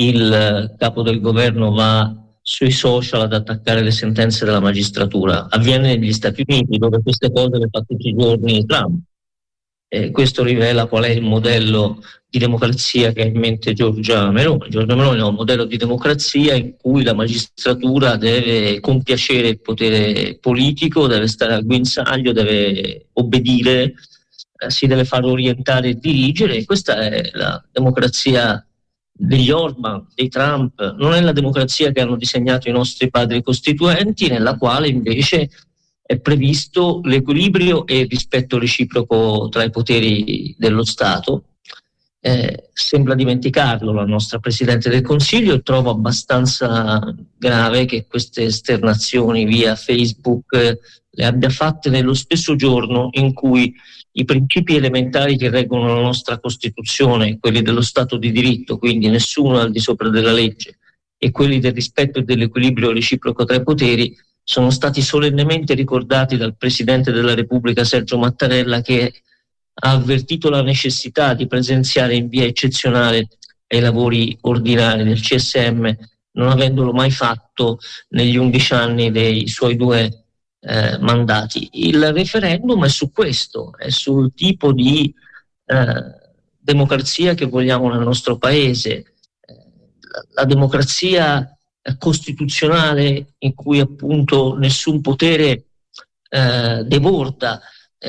il capo del governo va sui social ad attaccare le sentenze della magistratura. Avviene negli Stati Uniti, dove queste cose le fa tutti i giorni Trump. Eh, questo rivela qual è il modello di democrazia che ha in mente Giorgia Meloni. Giorgia Meloni è un modello di democrazia in cui la magistratura deve compiacere il potere politico, deve stare al guinzaglio, deve obbedire, eh, si deve far orientare e dirigere. Questa è la democrazia degli Orban, dei Trump, non è la democrazia che hanno disegnato i nostri padri costituenti, nella quale invece è previsto l'equilibrio e il rispetto reciproco tra i poteri dello Stato. Eh, sembra dimenticarlo la nostra Presidente del Consiglio, e trovo abbastanza grave che queste esternazioni via Facebook eh, le abbia fatte nello stesso giorno in cui i principi elementari che reggono la nostra Costituzione, quelli dello Stato di diritto, quindi nessuno al di sopra della legge, e quelli del rispetto e dell'equilibrio reciproco tra i poteri, sono stati solennemente ricordati dal Presidente della Repubblica Sergio Mattarella, che ha avvertito la necessità di presenziare in via eccezionale ai lavori ordinari del C S M, non avendolo mai fatto negli undici anni dei suoi due Eh, mandati. Il referendum è su questo, è sul tipo di eh, democrazia che vogliamo nel nostro paese, eh, la, la democrazia eh, costituzionale in cui appunto nessun potere eh, deborda,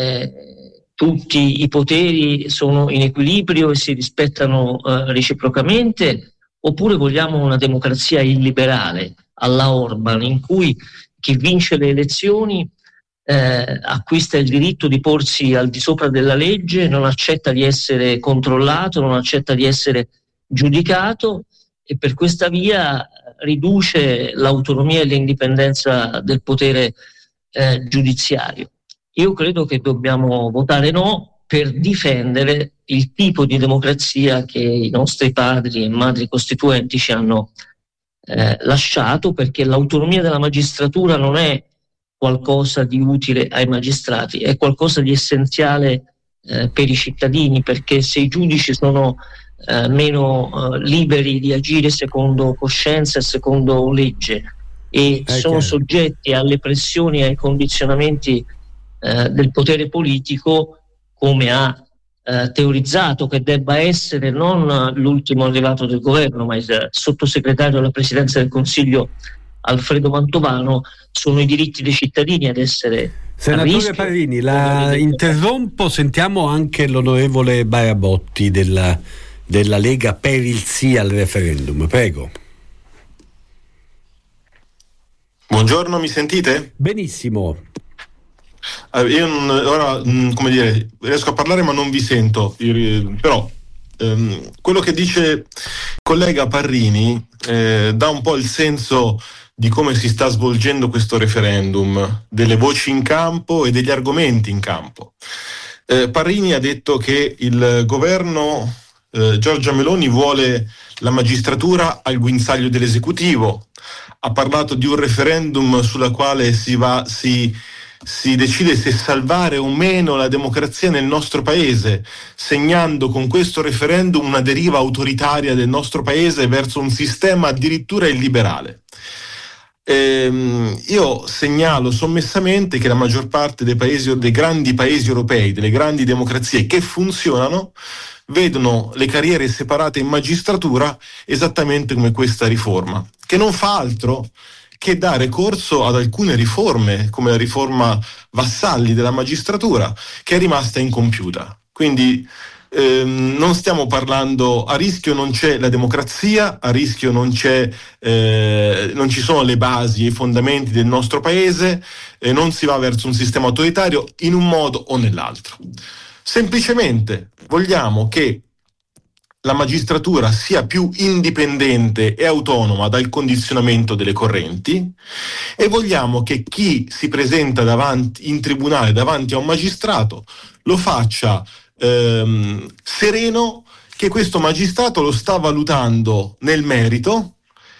eh, tutti i poteri sono in equilibrio e si rispettano eh, reciprocamente, oppure vogliamo una democrazia illiberale alla Orban, in cui chi vince le elezioni eh, acquista il diritto di porsi al di sopra della legge, non accetta di essere controllato, non accetta di essere giudicato, e per questa via riduce l'autonomia e l'indipendenza del potere eh, giudiziario. Io credo che dobbiamo votare no per difendere il tipo di democrazia che i nostri padri e madri costituenti ci hanno Eh, lasciato, perché l'autonomia della magistratura non è qualcosa di utile ai magistrati, è qualcosa di essenziale eh, per i cittadini, perché se i giudici sono eh, meno eh, liberi di agire secondo coscienza e secondo legge e è sono chiaro. soggetti alle pressioni e ai condizionamenti eh, del potere politico, come ha Eh, teorizzato che debba essere non l'ultimo arrivato del governo, ma il sottosegretario alla Presidenza del Consiglio Alfredo Mantovano, sono i diritti dei cittadini ad essere. Senatore Parrini, la interrompo, sentiamo anche l'onorevole Barabotti della, della Lega per il sì al referendum, prego. Buongiorno, mi sentite? Benissimo. Uh, io non, ora, mh, come dire, riesco a parlare ma non vi sento, io, però um, quello che dice il collega Parrini eh, dà un po' il senso di come si sta svolgendo questo referendum, delle voci in campo e degli argomenti in campo. Eh, Parrini ha detto che il governo eh, Giorgia Meloni vuole la magistratura al guinzaglio dell'esecutivo, ha parlato di un referendum sulla quale si va si si decide se salvare o meno la democrazia nel nostro paese, segnando con questo referendum una deriva autoritaria del nostro paese verso un sistema addirittura illiberale. Ehm, io segnalo sommessamente che la maggior parte dei paesi, dei grandi paesi europei, delle grandi democrazie che funzionano, vedono le carriere separate in magistratura esattamente come questa riforma, che non fa altro che dare corso ad alcune riforme, come la riforma Vassalli della magistratura, che è rimasta incompiuta. Quindi ehm, non stiamo parlando, a rischio non c'è la democrazia, a rischio non c'è, eh, non ci sono le basi e i fondamenti del nostro paese, e non si va verso un sistema autoritario in un modo o nell'altro. Semplicemente vogliamo che la magistratura sia più indipendente e autonoma dal condizionamento delle correnti, e vogliamo che chi si presenta davanti, in tribunale davanti a un magistrato lo faccia ehm, sereno, che questo magistrato lo sta valutando nel merito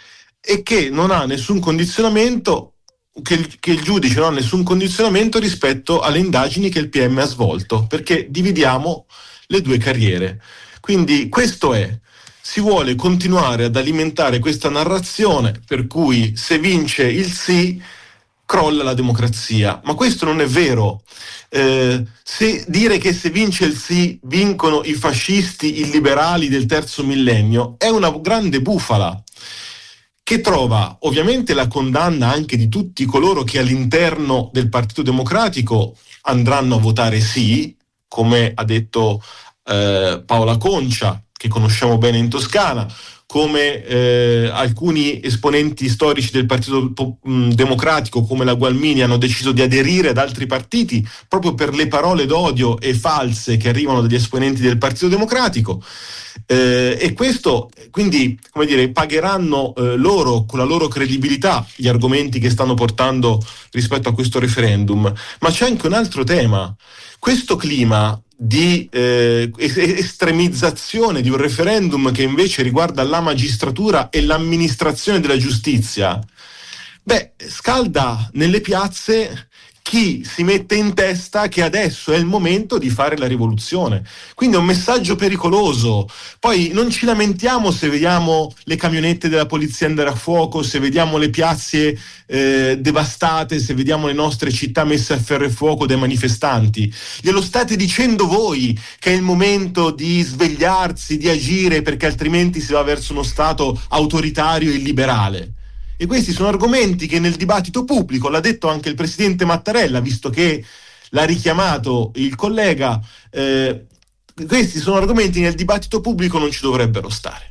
e che non ha nessun condizionamento, che il, che il giudice non ha nessun condizionamento rispetto alle indagini che il P M ha svolto, perché dividiamo le due carriere. Quindi questo è, si vuole continuare ad alimentare questa narrazione per cui se vince il sì crolla la democrazia, ma questo non è vero. Eh, se dire che se vince il sì vincono i fascisti, i liberali del terzo millennio è una grande bufala, che trova ovviamente la condanna anche di tutti coloro che all'interno del Partito Democratico andranno a votare sì, come ha detto eh, Paola Concia, che conosciamo bene in Toscana, come eh, alcuni esponenti storici del Partito mh, Democratico, come la Gualmini, hanno deciso di aderire ad altri partiti proprio per le parole d'odio e false che arrivano dagli esponenti del Partito Democratico. Eh, e questo, quindi, come dire, pagheranno eh, loro, con la loro credibilità, gli argomenti che stanno portando rispetto a questo referendum. Ma c'è anche un altro tema. Questo clima di eh, estremizzazione di un referendum che invece riguarda la magistratura e l'amministrazione della giustizia, beh, scalda nelle piazze chi si mette in testa che adesso è il momento di fare la rivoluzione. Quindi è un messaggio pericoloso. Poi non ci lamentiamo se vediamo le camionette della polizia andare a fuoco, se vediamo le piazze eh, devastate, se vediamo le nostre città messe a ferro e fuoco dai manifestanti. Glielo state dicendo voi che è il momento di svegliarsi, di agire, perché altrimenti si va verso uno Stato autoritario e illiberale. E questi sono argomenti che nel dibattito pubblico, l'ha detto anche il presidente Mattarella, visto che l'ha richiamato il collega, eh, questi sono argomenti che nel dibattito pubblico non ci dovrebbero stare.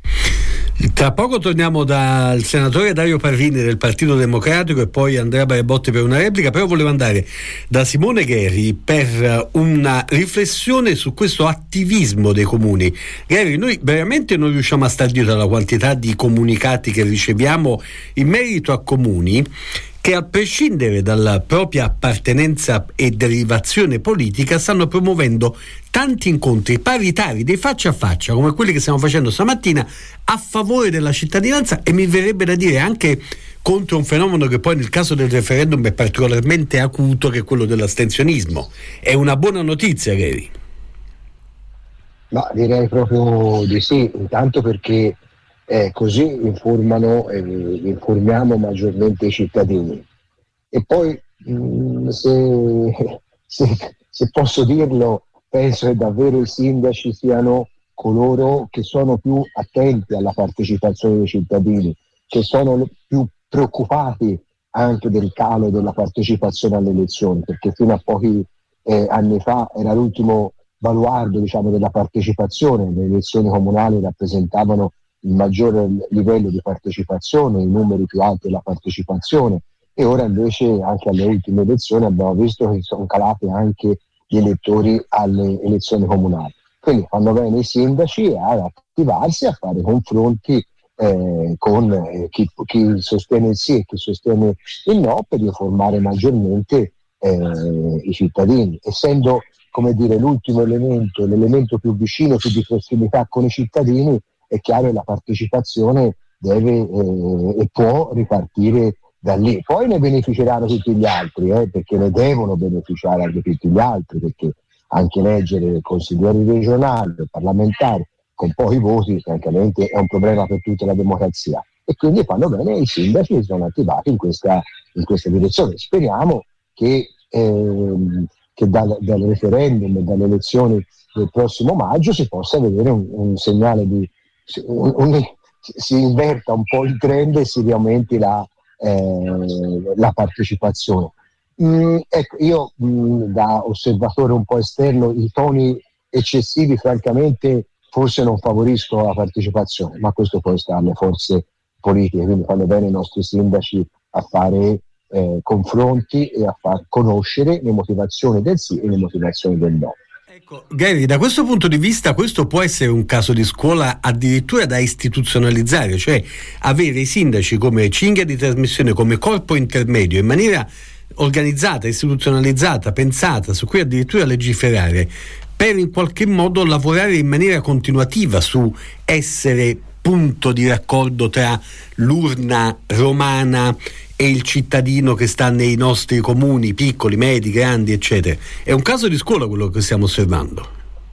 Tra poco torniamo dal senatore Dario Parrini del Partito Democratico e poi Andrea Barebotti per una replica, però volevo andare da Simone Gheri per una riflessione su questo attivismo dei comuni. Gheri, noi veramente non riusciamo a star dietro alla quantità di comunicati che riceviamo in merito a comuni che, a prescindere dalla propria appartenenza e derivazione politica, stanno promuovendo tanti incontri paritari, dei faccia a faccia, come quelli che stiamo facendo stamattina, a favore della cittadinanza, e mi verrebbe da dire anche contro un fenomeno che poi nel caso del referendum è particolarmente acuto, che è quello dell'astensionismo. È una buona notizia, Gheri? Ma direi proprio di sì, intanto perché Eh, così informano e eh, informiamo maggiormente i cittadini. E poi mh, se, se, se posso dirlo, penso che davvero i sindaci siano coloro che sono più attenti alla partecipazione dei cittadini, che sono più preoccupati anche del calo della partecipazione alle elezioni, perché fino a pochi eh, anni fa era l'ultimo baluardo, diciamo, della partecipazione. Le elezioni comunali rappresentavano il maggiore livello di partecipazione, i numeri più alti della partecipazione, e ora invece anche alle ultime elezioni abbiamo visto che sono calati anche gli elettori alle elezioni comunali. Quindi fanno bene i sindaci ad attivarsi, a fare confronti eh, con eh, chi, chi sostiene il sì e chi sostiene il no, per informare maggiormente eh, i cittadini, essendo, come dire, l'ultimo elemento, l'elemento più vicino, più di prossimità con i cittadini. È chiaro che la partecipazione deve eh, e può ripartire da lì. Poi ne beneficeranno tutti gli altri, eh, perché ne devono beneficiare anche tutti gli altri, perché anche eleggere consiglieri regionali, parlamentari con pochi voti, francamente è un problema per tutta la democrazia. e quindi fanno bene i sindaci che sono attivati in questa, in questa direzione. Speriamo che, ehm, che dal, dal referendum e dalle elezioni del prossimo maggio si possa vedere un, un segnale di un, un, si inverta un po' il trend e si riaumenti la, eh, la partecipazione. Mm, ecco, io mm, da osservatore un po' esterno i toni eccessivi francamente forse non favoriscono la partecipazione, ma questo poi sta alle forze politiche, quindi fanno bene i nostri sindaci a fare eh, confronti e a far conoscere le motivazioni del sì e le motivazioni del no. Ecco, Gary, da questo punto di vista questo può essere un caso di scuola addirittura da istituzionalizzare, cioè avere i sindaci come cinghia di trasmissione, come corpo intermedio in maniera organizzata, istituzionalizzata, pensata, su cui addirittura legiferare, per in qualche modo lavorare in maniera continuativa su essere punto di raccordo tra l'urna romana e il cittadino che sta nei nostri comuni, piccoli, medi, grandi, eccetera. È un caso di scuola quello che stiamo osservando.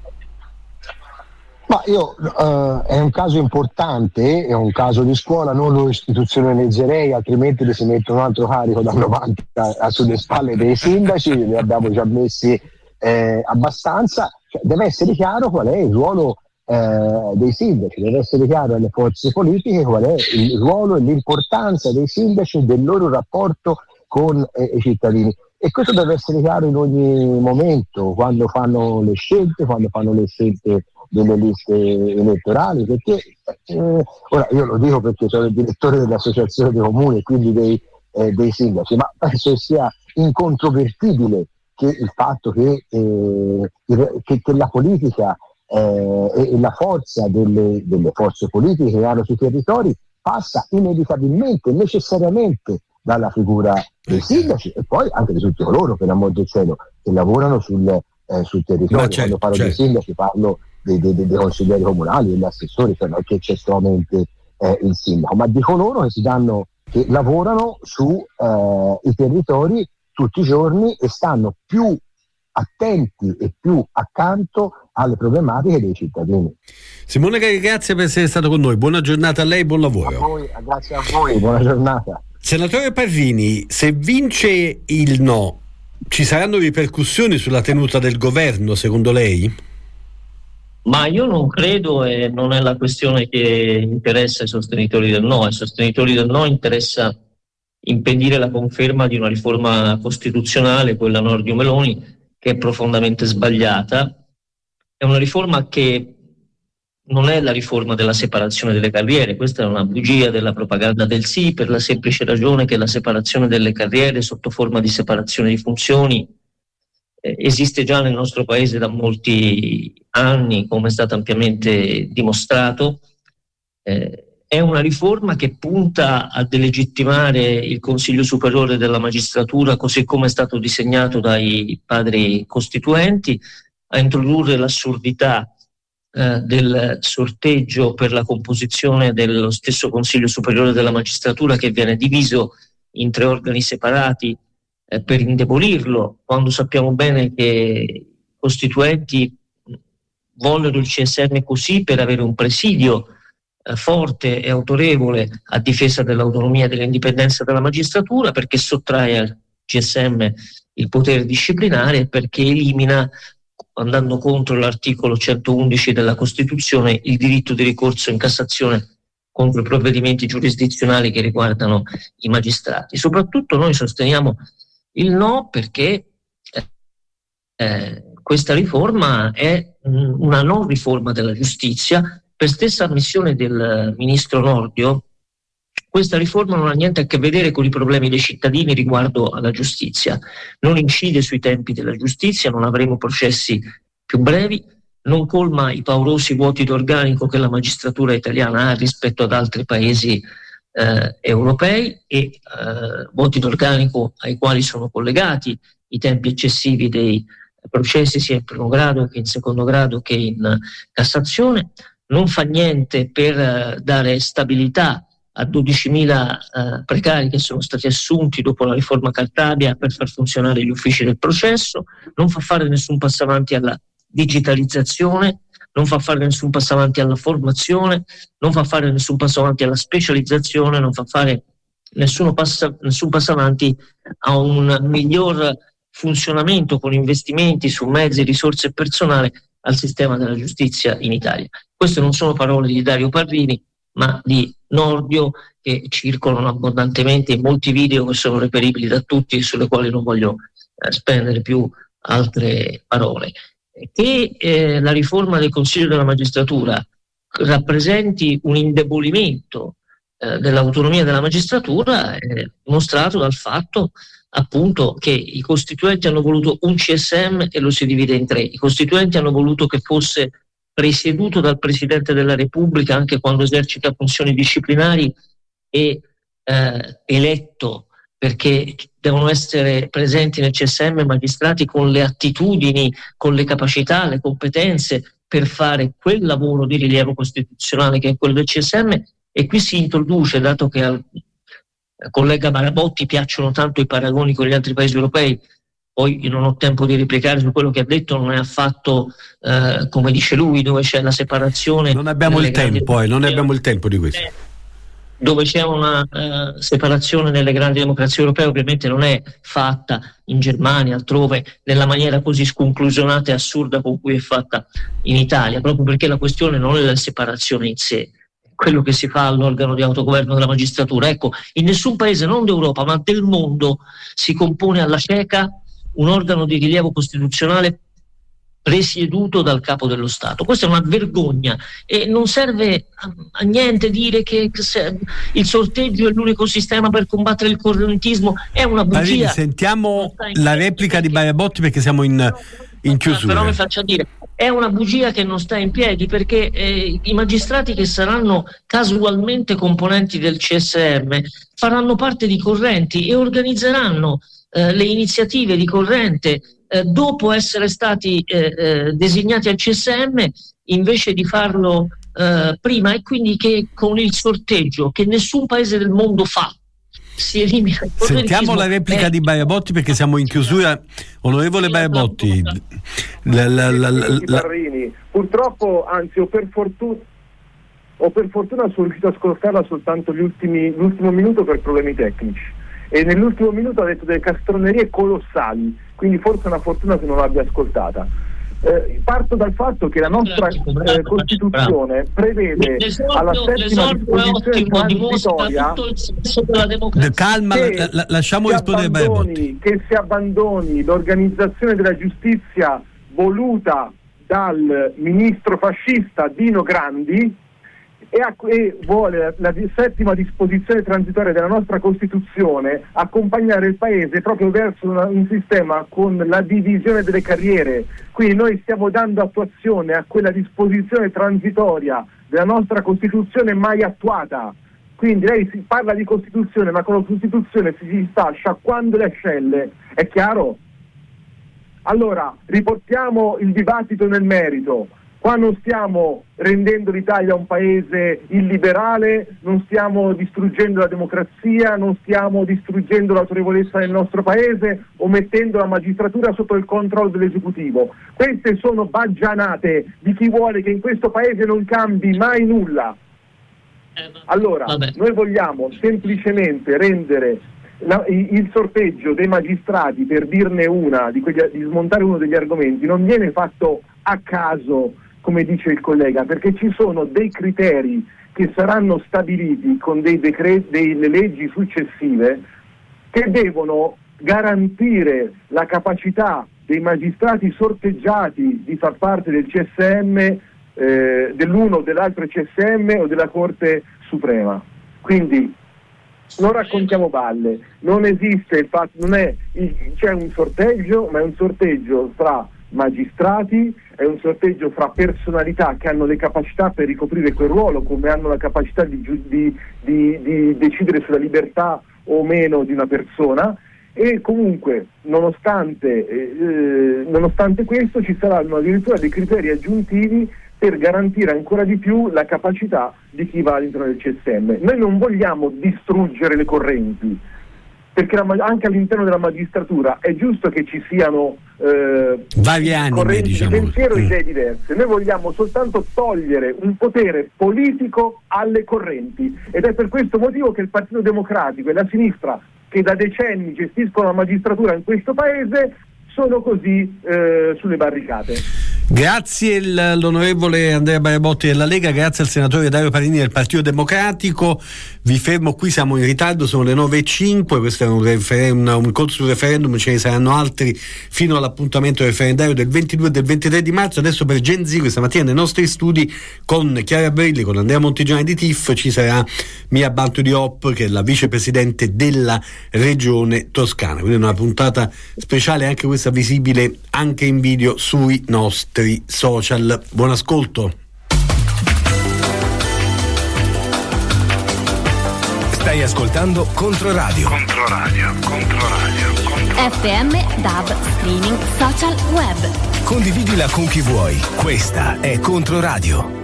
Ma io uh, è un caso importante, è un caso di scuola, non lo istituzionalizzerei, altrimenti si mette un altro carico da novanta sulle spalle dei sindaci, ne abbiamo già messi eh, abbastanza. Cioè, deve essere chiaro qual è il ruolo eh, dei sindaci, deve essere chiaro alle forze politiche qual è il ruolo e l'importanza dei sindaci e del loro rapporto con eh, i cittadini. E questo deve essere chiaro in ogni momento, quando fanno le scelte, quando fanno le scelte delle liste elettorali, perché eh, ora io lo dico perché sono il direttore dell'associazione dei comuni e quindi dei, eh, dei sindaci, ma penso sia incontrovertibile che il fatto che, eh, che, che la politica eh, e la forza delle, delle forze politiche che hanno sui territori passa inevitabilmente, necessariamente dalla figura dei sindaci e poi anche di tutti coloro, per l'amor del cielo, che lavorano sul, eh, sul territorio. Certo, quando parlo certo. dei sindaci parlo dei, dei, dei consiglieri comunali, degli assessori, cioè non che c'è solamente eh, il sindaco, ma di coloro che si danno, che lavorano su eh, i territori tutti i giorni e stanno più attenti e più accanto alle problematiche dei cittadini. Simone Gari, grazie per essere stato con noi, buona giornata a lei, buon lavoro. A voi, grazie a voi, buona giornata. Senatore Parrini, se vince il no, ci saranno ripercussioni sulla tenuta del governo, secondo lei? Ma io non credo, e non è la questione che interessa ai sostenitori del no. Ai sostenitori del no interessa impedire la conferma di una riforma costituzionale, quella Nordio-Meloni, che è profondamente sbagliata. È una riforma che non è la riforma della separazione delle carriere, questa è una bugia della propaganda del sì, per la semplice ragione che la separazione delle carriere sotto forma di separazione di funzioni eh, esiste già nel nostro paese da molti anni, come è stato ampiamente dimostrato. Eh, è una riforma che punta a delegittimare il Consiglio Superiore della Magistratura, così come è stato disegnato dai padri costituenti, a introdurre l'assurdità eh, del sorteggio per la composizione dello stesso Consiglio Superiore della Magistratura, che viene diviso in tre organi separati eh, per indebolirlo, quando sappiamo bene che i costituenti vollero il C S M così per avere un presidio eh, forte e autorevole a difesa dell'autonomia e dell'indipendenza della magistratura, perché sottrae al C S M il potere disciplinare e perché elimina, andando contro l'articolo centoundici della Costituzione, il diritto di ricorso in Cassazione contro i provvedimenti giurisdizionali che riguardano i magistrati. Soprattutto noi sosteniamo il no perché eh, questa riforma è una non riforma della giustizia. Per stessa ammissione del ministro Nordio, questa riforma non ha niente a che vedere con i problemi dei cittadini riguardo alla giustizia, non incide sui tempi della giustizia, non avremo processi più brevi, non colma i paurosi vuoti d'organico che la magistratura italiana ha rispetto ad altri paesi eh, europei e eh, vuoti d'organico ai quali sono collegati i tempi eccessivi dei processi sia in primo grado che in secondo grado che in Cassazione. Non fa niente per eh, dare stabilità a dodicimila eh, precari che sono stati assunti dopo la riforma Cartabia per far funzionare gli uffici del processo, non fa fare nessun passo avanti alla digitalizzazione, non fa fare nessun passo avanti alla formazione, non fa fare nessun passo avanti alla specializzazione, non fa fare nessuno passo, nessun passo avanti a un miglior funzionamento con investimenti su mezzi, risorse e personale al sistema della giustizia in Italia. Queste non sono parole di Dario Parrini, ma di Nordio, che circolano abbondantemente in molti video che sono reperibili da tutti e sulle quali non voglio eh, spendere più altre parole. Che eh, la riforma del Consiglio della Magistratura rappresenti un indebolimento eh, dell'autonomia della magistratura è dimostrato dal fatto appunto che i costituenti hanno voluto un C S M e lo si divide in tre. I costituenti hanno voluto che fosse presieduto dal Presidente della Repubblica anche quando esercita funzioni disciplinari e eh, eletto, perché devono essere presenti nel C S M magistrati con le attitudini, con le capacità, le competenze per fare quel lavoro di rilievo costituzionale che è quello del C S M. E qui si introduce, dato che al collega Barabotti piacciono tanto i paragoni con gli altri paesi europei, poi io non ho tempo di replicare su quello che ha detto, non è affatto eh, come dice lui, dove c'è la separazione. Non abbiamo il tempo, eh, non abbiamo il tempo di questo. Dove c'è una uh, separazione nelle grandi democrazie europee, ovviamente non è fatta in Germania, altrove, nella maniera così sconclusionata e assurda con cui è fatta in Italia, proprio perché la questione non è la separazione in sé, quello che si fa all'organo di autogoverno della magistratura. Ecco, in nessun paese, non d'Europa, ma del mondo, si compone alla cieca un organo di rilievo costituzionale presieduto dal capo dello Stato. Questa è una vergogna e non serve a, a niente dire che, che se, il sorteggio è l'unico sistema per combattere il correntismo, è una bugia. Marini, sentiamo la replica di Barabotti perché siamo in, in chiusura. Però mi faccia dire, è una bugia che non sta in piedi, perché eh, i magistrati che saranno casualmente componenti del C S M faranno parte di correnti e organizzeranno eh, le iniziative di corrente eh, dopo essere stati eh, eh, designati al C S M, invece di farlo eh, prima, e quindi che con il sorteggio che nessun paese del mondo fa si elimina il Sentiamo la replica eh. di Barabotti perché siamo in chiusura. Onorevole Barabotti, la, la, la, la, la... purtroppo, anzi o per fortuna o per fortuna sono riuscito a ascoltarla soltanto gli ultimi, l'ultimo minuto per problemi tecnici, e nell'ultimo minuto ha detto delle castronerie colossali, quindi forse è una fortuna se non l'abbia ascoltata. Eh, parto dal fatto che la nostra eh, Costituzione prevede alla settima disposizione transitoria calma, la, la, lasciamo rispondere Barabotti. Che si abbandoni l'organizzazione della giustizia voluta dal ministro fascista Dino Grandi e, a, e vuole la, la settima disposizione transitoria della nostra Costituzione accompagnare il Paese proprio verso una, un sistema con la divisione delle carriere. Quindi noi stiamo dando attuazione a quella disposizione transitoria della nostra Costituzione mai attuata. Quindi lei si parla di Costituzione, ma con la Costituzione si, si sta sciacquando le ascelle, è chiaro? Allora, riportiamo il dibattito nel merito. Qua non stiamo rendendo l'Italia un paese illiberale, non stiamo distruggendo la democrazia, non stiamo distruggendo l'autorevolezza del nostro paese o mettendo la magistratura sotto il controllo dell'esecutivo. Queste sono baggianate di chi vuole che in questo paese non cambi mai nulla. Allora, noi vogliamo semplicemente rendere la, il sorteggio dei magistrati, per dirne una, di, quegli, di smontare uno degli argomenti, non viene fatto a caso, come dice il collega, perché ci sono dei criteri che saranno stabiliti con dei decreti, delle leggi successive, che devono garantire la capacità dei magistrati sorteggiati di far parte del C S M, eh, dell'uno o dell'altro C S M o della Corte Suprema. Quindi non raccontiamo balle, non esiste il fatto, non è il, c'è un sorteggio, ma è un sorteggio fra magistrati, è un sorteggio fra personalità che hanno le capacità per ricoprire quel ruolo, come hanno la capacità di, di, di, di decidere sulla libertà o meno di una persona, e comunque nonostante, eh, nonostante questo ci saranno addirittura dei criteri aggiuntivi per garantire ancora di più la capacità di chi va all'interno del C S M. Noi non vogliamo distruggere le correnti, perché la, anche all'interno della magistratura è giusto che ci siano eh, varie anime, correnti diciamo. di pensiero e Mm. idee diverse. Noi vogliamo soltanto togliere un potere politico alle correnti, ed è per questo motivo che il Partito Democratico e la sinistra, che da decenni gestiscono la magistratura in questo paese, sono così eh, sulle barricate. Grazie l- l'onorevole Andrea Barabotti della Lega, grazie al senatore Dario Parini del Partito Democratico. Vi fermo qui, siamo in ritardo, sono le nove e cinque, questo è un, referendum, un corso sul referendum, ce ne saranno altri fino all'appuntamento referendario del ventidue e del ventitré di marzo. Adesso per Gen Z questa mattina nei nostri studi con Chiara Brilli, con Andrea Montigiani di T I F, ci sarà Mia Bantu di Hop, che è la vicepresidente della regione Toscana, quindi una puntata speciale, anche questa visibile anche in video sui nostri social. Buon ascolto. Stai ascoltando Controradio. Controradio, Controradio, Controradio. F M, D A B, streaming, social, web. Condividila con chi vuoi. Questa è Controradio.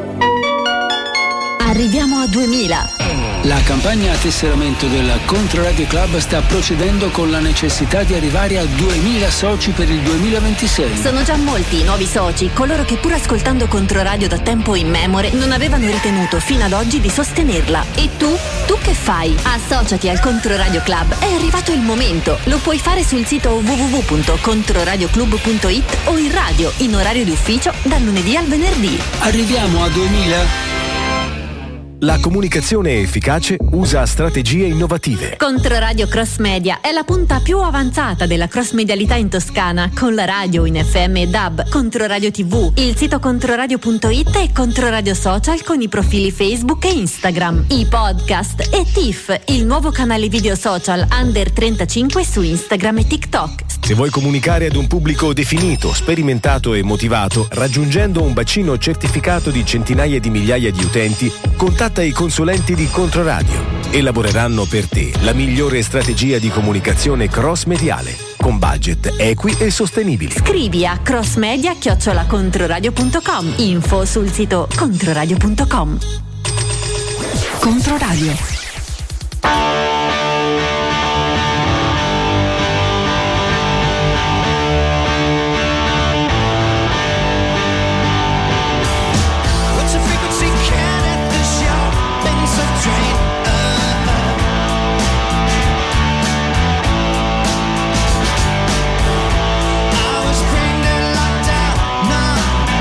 Arriviamo a duemila. La campagna a tesseramento del Controradio Club sta procedendo con la necessità di arrivare a duemila soci per il duemilaventisei. Sono già molti i nuovi soci, coloro che pur ascoltando Controradio da tempo immemore non avevano ritenuto fino ad oggi di sostenerla. E tu? Tu che fai? Associati al Controradio Club, è arrivato il momento. Lo puoi fare sul sito w w w punto controradioclub punto it o in radio, in orario di ufficio, dal lunedì al venerdì. Arriviamo a duemila? La comunicazione efficace usa strategie innovative. Controradio Cross Media è la punta più avanzata della cross medialità in Toscana, con la radio in F M e D A B, Controradio tivù, il sito controradio punto it e Controradio Social con i profili Facebook e Instagram, i podcast e T I F, il nuovo canale video social under trentacinque su Instagram e TikTok. Se vuoi comunicare ad un pubblico definito, sperimentato e motivato, raggiungendo un bacino certificato di centinaia di migliaia di utenti, contatta i consulenti di Controradio. Elaboreranno per te la migliore strategia di comunicazione cross-mediale, con budget equi e sostenibili. Scrivi a crossmedia chiocciola controradio punto com. Info sul sito controradio punto com. Controradio.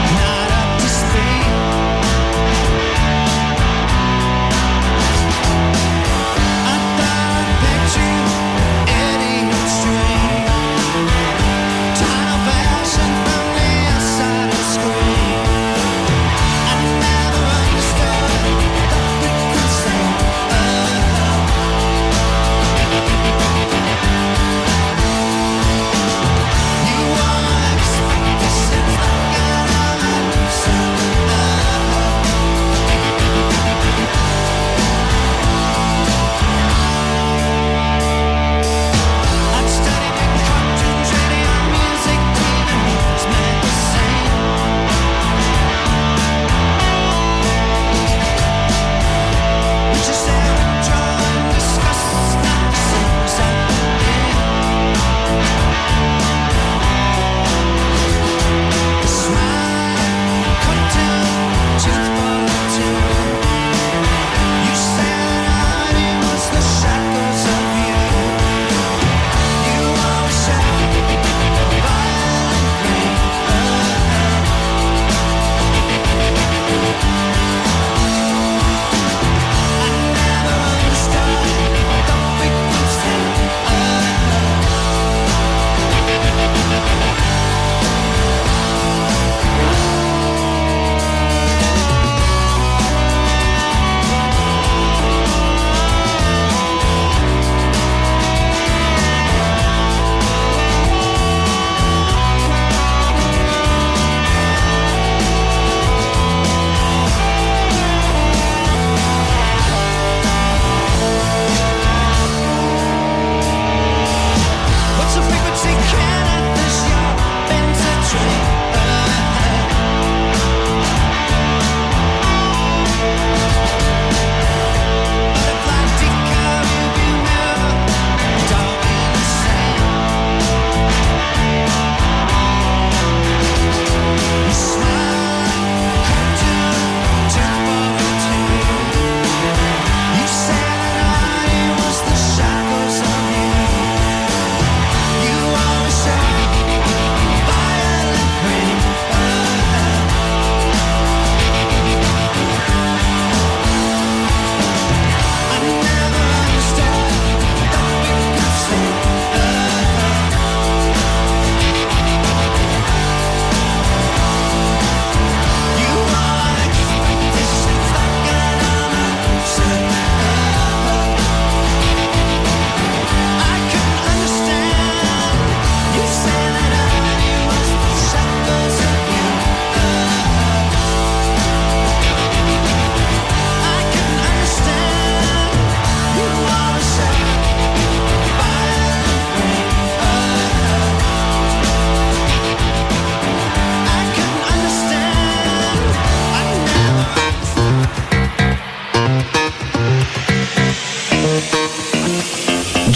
Not up to speed.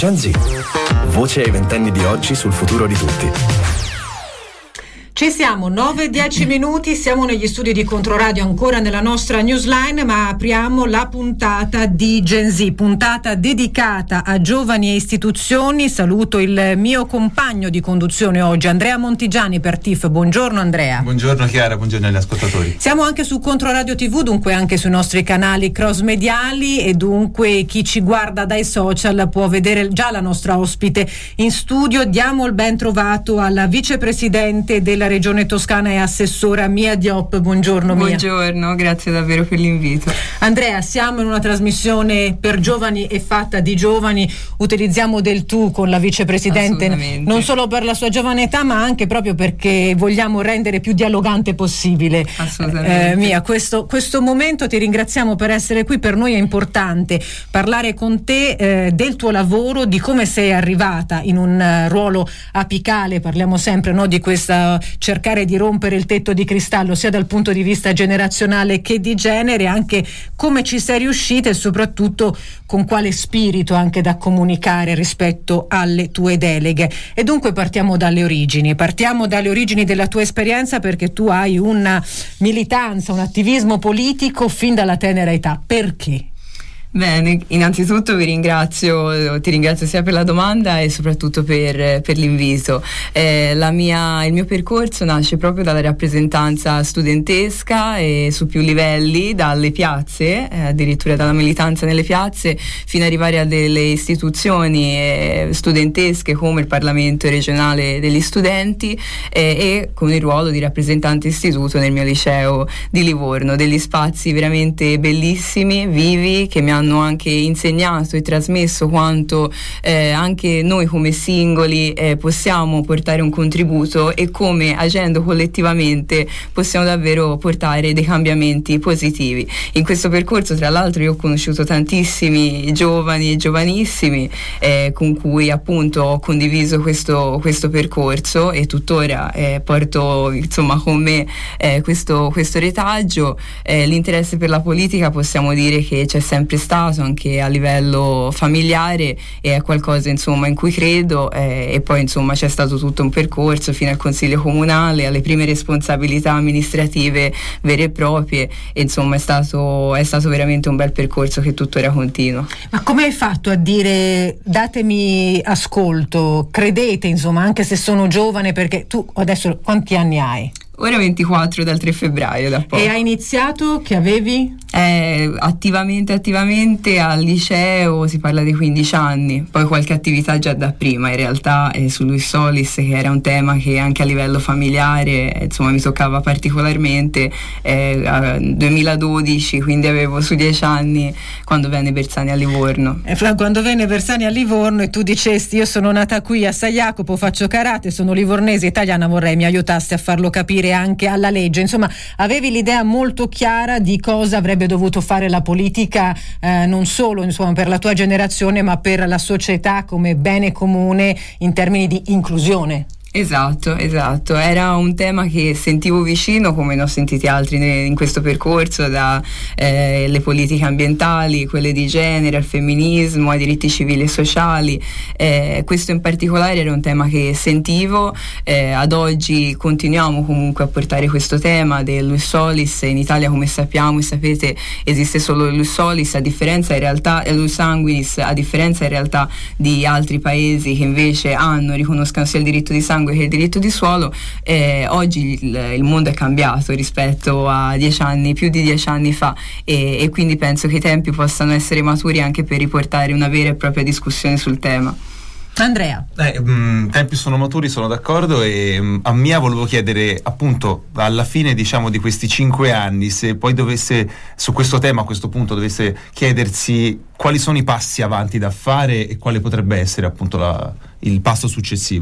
Gen Z. Voce ai ventenni di oggi sul futuro di tutti. Ci siamo, nove dieci minuti, siamo negli studi di Controradio, ancora nella nostra newsline, ma apriamo la puntata di Gen Z, puntata dedicata a giovani e istituzioni. Saluto il mio compagno di conduzione oggi, Andrea Montigiani per T I F. Buongiorno Andrea. Buongiorno Chiara, buongiorno agli ascoltatori. Siamo anche su Controradio tivù, dunque anche sui nostri canali cross mediali, e dunque chi ci guarda dai social può vedere già la nostra ospite in studio. Diamo il ben trovato alla vicepresidente della Regione Toscana e assessora Mia Diop. Buongiorno Mia. Buongiorno, grazie davvero per l'invito. Andrea, siamo in una trasmissione per giovani e fatta di giovani, utilizziamo del tu con la vicepresidente non solo per la sua giovane età ma anche proprio perché vogliamo rendere più dialogante possibile. Assolutamente. Eh, Mia, questo, questo momento ti ringraziamo per essere qui, per noi è importante parlare con te eh, del tuo lavoro, di come sei arrivata in un uh, ruolo apicale, parliamo sempre no, di questa cercare di rompere il tetto di cristallo sia dal punto di vista generazionale che di genere, anche come ci sei riuscita e soprattutto con quale spirito anche da comunicare rispetto alle tue deleghe. E dunque partiamo dalle origini, partiamo dalle origini della tua esperienza, perché tu hai una militanza, un attivismo politico fin dalla tenera età. Perché? Bene, innanzitutto vi ringrazio, ti ringrazio sia per la domanda e soprattutto per, per l'invito. Eh, la mia, il mio percorso nasce proprio dalla rappresentanza studentesca e su più livelli, dalle piazze, eh, addirittura dalla militanza nelle piazze, fino ad arrivare a delle istituzioni eh, studentesche come il Parlamento regionale degli studenti eh, e con il ruolo di rappresentante istituto nel mio liceo di Livorno. Degli spazi veramente bellissimi, vivi, che mi hanno hanno anche insegnato e trasmesso quanto eh, anche noi come singoli eh, possiamo portare un contributo e come agendo collettivamente possiamo davvero portare dei cambiamenti positivi. In questo percorso tra l'altro io ho conosciuto tantissimi giovani e giovanissimi eh, con cui appunto ho condiviso questo, questo percorso e tuttora eh, porto insomma con me eh, questo, questo retaggio. Eh, l'interesse per la politica possiamo dire che c'è sempre stato anche a livello familiare e è qualcosa insomma in cui credo eh, e poi insomma c'è stato tutto un percorso fino al consiglio comunale, alle prime responsabilità amministrative vere e proprie e insomma è stato, è stato veramente un bel percorso che tuttora continua. Ma come hai fatto a dire datemi ascolto, credete insomma anche se sono giovane, perché tu adesso quanti anni hai? Ora ventiquattro dal tre febbraio da poco. E hai iniziato che avevi? Eh, attivamente attivamente al liceo si parla di quindici anni, poi qualche attività già da prima in realtà eh, su Luis Solis, che era un tema che anche a livello familiare eh, insomma mi toccava particolarmente eh, nel duemiladodici, quindi avevo su dieci anni quando venne Bersani a Livorno. E quando venne Bersani a Livorno e tu dicesti io sono nata qui a San Jacopo, faccio karate, sono livornese italiana, vorrei mi aiutassi a farlo capire anche alla legge, insomma avevi l'idea molto chiara di cosa avrebbe dovuto fare la politica eh, non solo insomma per la tua generazione ma per la società come bene comune in termini di inclusione. Esatto, esatto, era un tema che sentivo vicino come ne ho sentiti altri in questo percorso, da eh, le politiche ambientali, quelle di genere, al femminismo, ai diritti civili e sociali. Eh, questo in particolare era un tema che sentivo, eh, ad oggi continuiamo comunque a portare questo tema del Luis Solis. In Italia, come sappiamo e sapete, esiste solo il Luis Solis, a differenza in realtà il Luis Sanguinis, a differenza in realtà di altri paesi che invece hanno, riconoscono sia il diritto di sangue che il diritto di suolo. Eh, oggi il, il mondo è cambiato rispetto a dieci anni, più di dieci anni fa e, e quindi penso che i tempi possano essere maturi anche per riportare una vera e propria discussione sul tema. Andrea. Eh, mh, tempi sono maturi, sono d'accordo e mh, a Mia volevo chiedere appunto alla fine diciamo di questi cinque anni se poi dovesse su questo tema a questo punto dovesse chiedersi quali sono i passi avanti da fare e quale potrebbe essere appunto la, il passo successivo.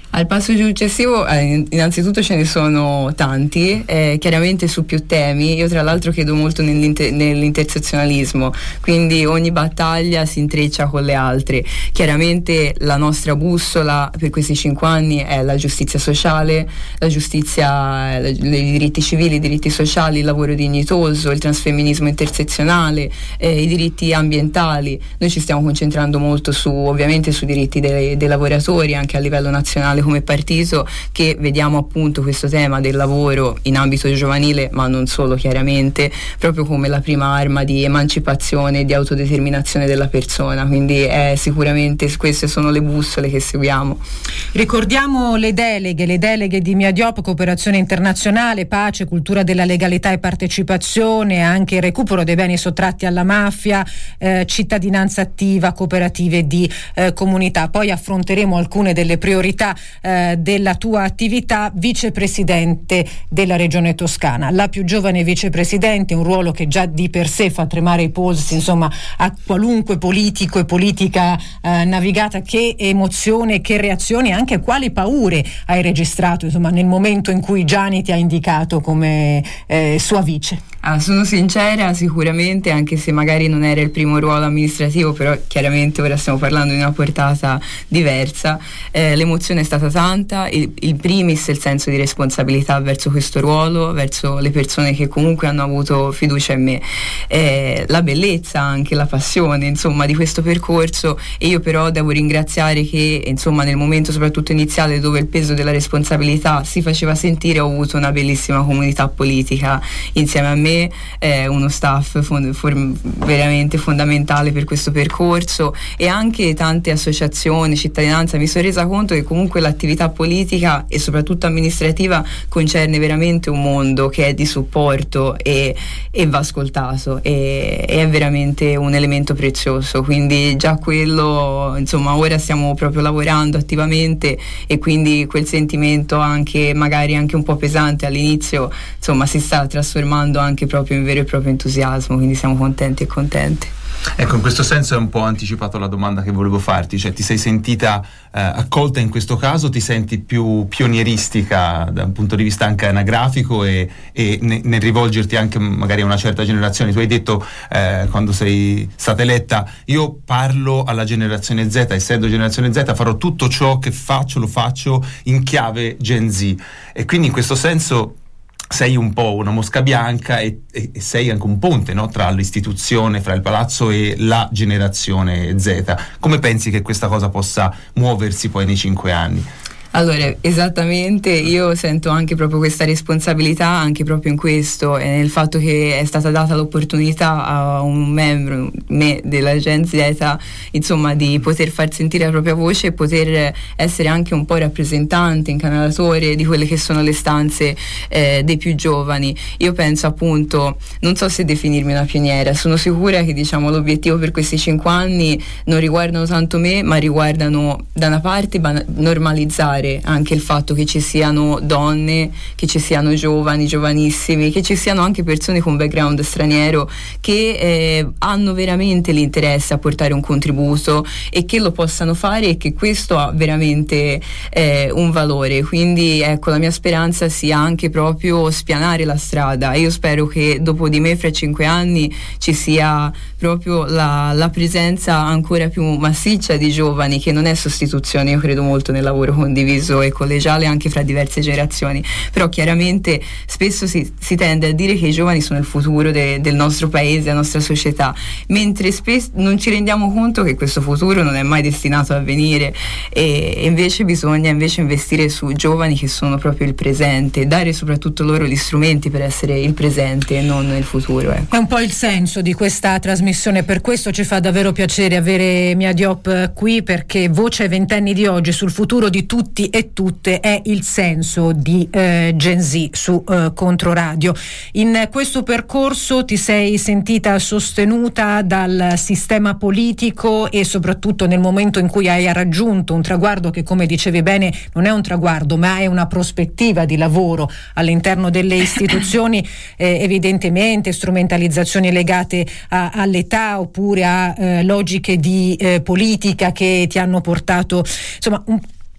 Al passo successivo, eh, innanzitutto ce ne sono tanti, eh, chiaramente su più temi. Io tra l'altro credo molto nell'inter- nell'intersezionalismo, quindi ogni battaglia si intreccia con le altre. Chiaramente la nostra bussola per questi cinque anni è la giustizia sociale, la giustizia, i diritti civili, i diritti sociali, il lavoro dignitoso, il transfemminismo intersezionale, eh, i diritti ambientali. Noi ci stiamo concentrando molto su, ovviamente, sui diritti dei, dei lavoratori anche a livello nazionale come partito, che vediamo appunto questo tema del lavoro in ambito giovanile, ma non solo, chiaramente proprio come la prima arma di emancipazione e di autodeterminazione della persona. Quindi è sicuramente queste sono le bussole che seguiamo. Ricordiamo le deleghe, le deleghe di Miadiop: cooperazione internazionale, pace, cultura della legalità e partecipazione, anche il recupero dei beni sottratti alla mafia, eh, cittadinanza attiva, cooperative di eh, comunità. Poi affronteremo alcune delle priorità eh, della tua attività. Vicepresidente della Regione Toscana, la più giovane vicepresidente, un ruolo che già di per sé fa tremare i polsi, insomma, a qualunque politico e politica eh, navigata. Che emozione, che reazioni, anche quali paure hai registrato, insomma, nel momento in cui Gianni ti ha indicato come eh, sua vice? Ah, sono sincera, sicuramente, anche se magari non era il primo ruolo amministrativo, però chiaramente ora stiamo parlando di una portata diversa. Eh, l'emozione è stata tanta, il, il primis il senso di responsabilità verso questo ruolo, verso le persone che comunque hanno avuto fiducia in me, eh, la bellezza, anche la passione, insomma, di questo percorso. E io però devo ringraziare che, insomma, nel momento soprattutto iniziale, dove il peso della responsabilità si faceva sentire, ho avuto una bellissima comunità politica insieme a me, eh, uno staff fond- for- veramente fondamentale per questo percorso, e anche tante associazioni, cittadinanza. Mi sono resa conto che comunque l'attività politica e soprattutto amministrativa concerne veramente un mondo che è di supporto e, e va ascoltato, e, e è veramente un elemento prezioso. Quindi già quello, insomma, ora stiamo proprio lavorando attivamente, e quindi quel sentimento, anche magari anche un po' pesante all'inizio, insomma, si sta trasformando anche proprio in vero e proprio entusiasmo, quindi siamo contenti e contenti. Ecco, in questo senso è un po' anticipato la domanda che volevo farti, cioè ti sei sentita eh, accolta in questo caso, ti senti più pionieristica da un punto di vista anche anagrafico e, e ne, nel rivolgerti anche magari a una certa generazione? Tu hai detto eh, quando sei stata eletta: io parlo alla generazione Z, essendo generazione Z farò tutto ciò che faccio, lo faccio in chiave Gen Z, e quindi in questo senso sei un po' una mosca bianca e, e, e sei anche un ponte, no? Tra l'istituzione, fra il palazzo e la generazione Z. Come pensi che questa cosa possa muoversi poi nei cinque anni? Allora, esattamente, io sento anche proprio questa responsabilità anche proprio in questo, e nel fatto che è stata data l'opportunità a un membro, me, della Gen Z, insomma, di poter far sentire la propria voce e poter essere anche un po' rappresentante, incanalatore di quelle che sono le stanze eh, dei più giovani. Io penso, appunto, non so se definirmi una pioniera, sono sicura che, diciamo, l'obiettivo per questi cinque anni non riguardano tanto me, ma riguardano da una parte ban- normalizzare anche il fatto che ci siano donne, che ci siano giovani, giovanissimi, che ci siano anche persone con background straniero che eh, hanno veramente l'interesse a portare un contributo e che lo possano fare, e che questo ha veramente eh, un valore. Quindi ecco, la mia speranza sia anche proprio spianare la strada, e io spero che dopo di me, fra cinque anni, ci sia proprio la, la presenza ancora più massiccia di giovani, che non è sostituzione. Io credo molto nel lavoro condiviso e collegiale anche fra diverse generazioni, però chiaramente spesso si, si tende a dire che i giovani sono il futuro de, del nostro paese, della nostra società, mentre spesso non ci rendiamo conto che questo futuro non è mai destinato a avvenire, e, e invece bisogna invece investire su giovani che sono proprio il presente, dare soprattutto loro gli strumenti per essere il presente e non il futuro. Ecco. È un po' il senso di questa trasmissione, per questo ci fa davvero piacere avere Miadiop qui, perché Voce ai ventenni di oggi sul futuro di tutti e tutte è il senso di eh, Gen Z su eh, Controradio. In questo percorso ti sei sentita sostenuta dal sistema politico, e soprattutto nel momento in cui hai raggiunto un traguardo che, come dicevi bene, non è un traguardo ma è una prospettiva di lavoro all'interno delle istituzioni, eh, evidentemente strumentalizzazioni legate a, all'età oppure a eh, logiche di eh, politica che ti hanno portato, insomma, un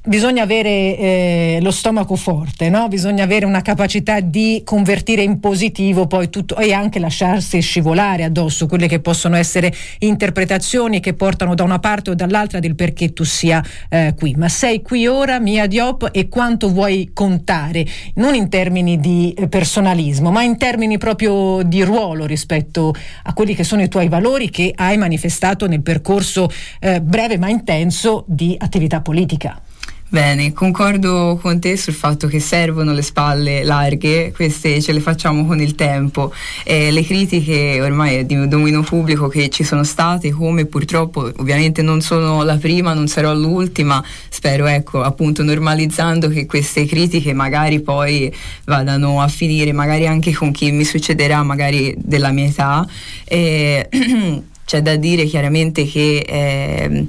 bisogna avere eh, lo stomaco forte, no? Bisogna avere una capacità di convertire in positivo poi tutto e anche lasciarsi scivolare addosso quelle che possono essere interpretazioni che portano da una parte o dall'altra del perché tu sia eh, qui. Ma sei qui ora, Mia Diop, e quanto vuoi contare, non in termini di eh, personalismo, ma in termini proprio di ruolo rispetto a quelli che sono i tuoi valori che hai manifestato nel percorso eh, breve ma intenso di attività politica. Bene, concordo con te sul fatto che servono le spalle larghe, queste ce le facciamo con il tempo. Eh, le critiche ormai di dominio pubblico che ci sono state, come purtroppo ovviamente non sono la prima, non sarò l'ultima, spero ecco appunto normalizzando che queste critiche magari poi vadano a finire magari anche con chi mi succederà magari della mia età. Eh, c'è da dire chiaramente che eh,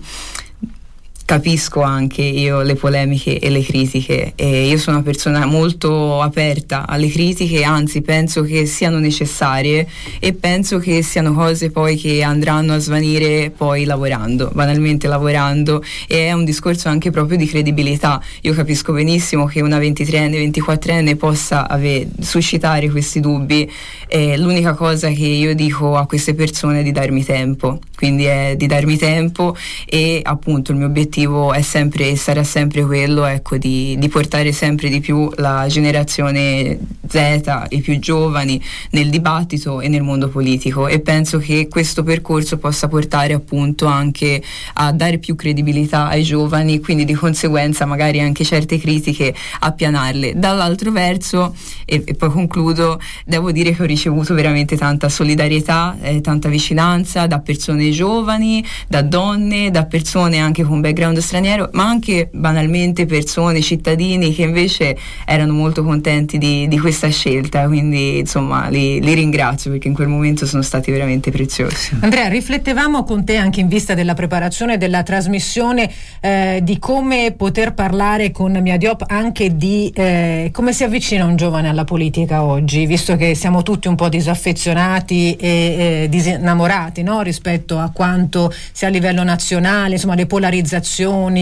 capisco anche io le polemiche e le critiche, e io sono una persona molto aperta alle critiche, anzi penso che siano necessarie e penso che siano cose poi che andranno a svanire poi lavorando, banalmente lavorando, e è un discorso anche proprio di credibilità. Io capisco benissimo che una ventitreenne, ventiquattrenne possa ave- suscitare questi dubbi, e l'unica cosa che io dico a queste persone è di darmi tempo, quindi è di darmi tempo, e appunto il mio obiettivo è sempre, sarà sempre quello, ecco, di, di portare sempre di più la generazione Z, i più giovani, nel dibattito e nel mondo politico, e penso che questo percorso possa portare appunto anche a dare più credibilità ai giovani, quindi di conseguenza magari anche certe critiche appianarle. Dall'altro verso, e, e poi concludo, devo dire che ho ricevuto veramente tanta solidarietà, eh, tanta vicinanza da persone giovani, da donne, da persone anche con background straniero, ma anche banalmente persone, cittadini che invece erano molto contenti di, di questa scelta, quindi insomma li, li ringrazio perché in quel momento sono stati veramente preziosi. Andrea, riflettevamo con te anche in vista della preparazione della trasmissione eh, di come poter parlare con Mia Diop anche di eh, come si avvicina un giovane alla politica oggi, visto che siamo tutti un po' disaffezionati e eh, disinnamorati, no? Rispetto a quanto sia a livello nazionale, insomma le polarizzazioni,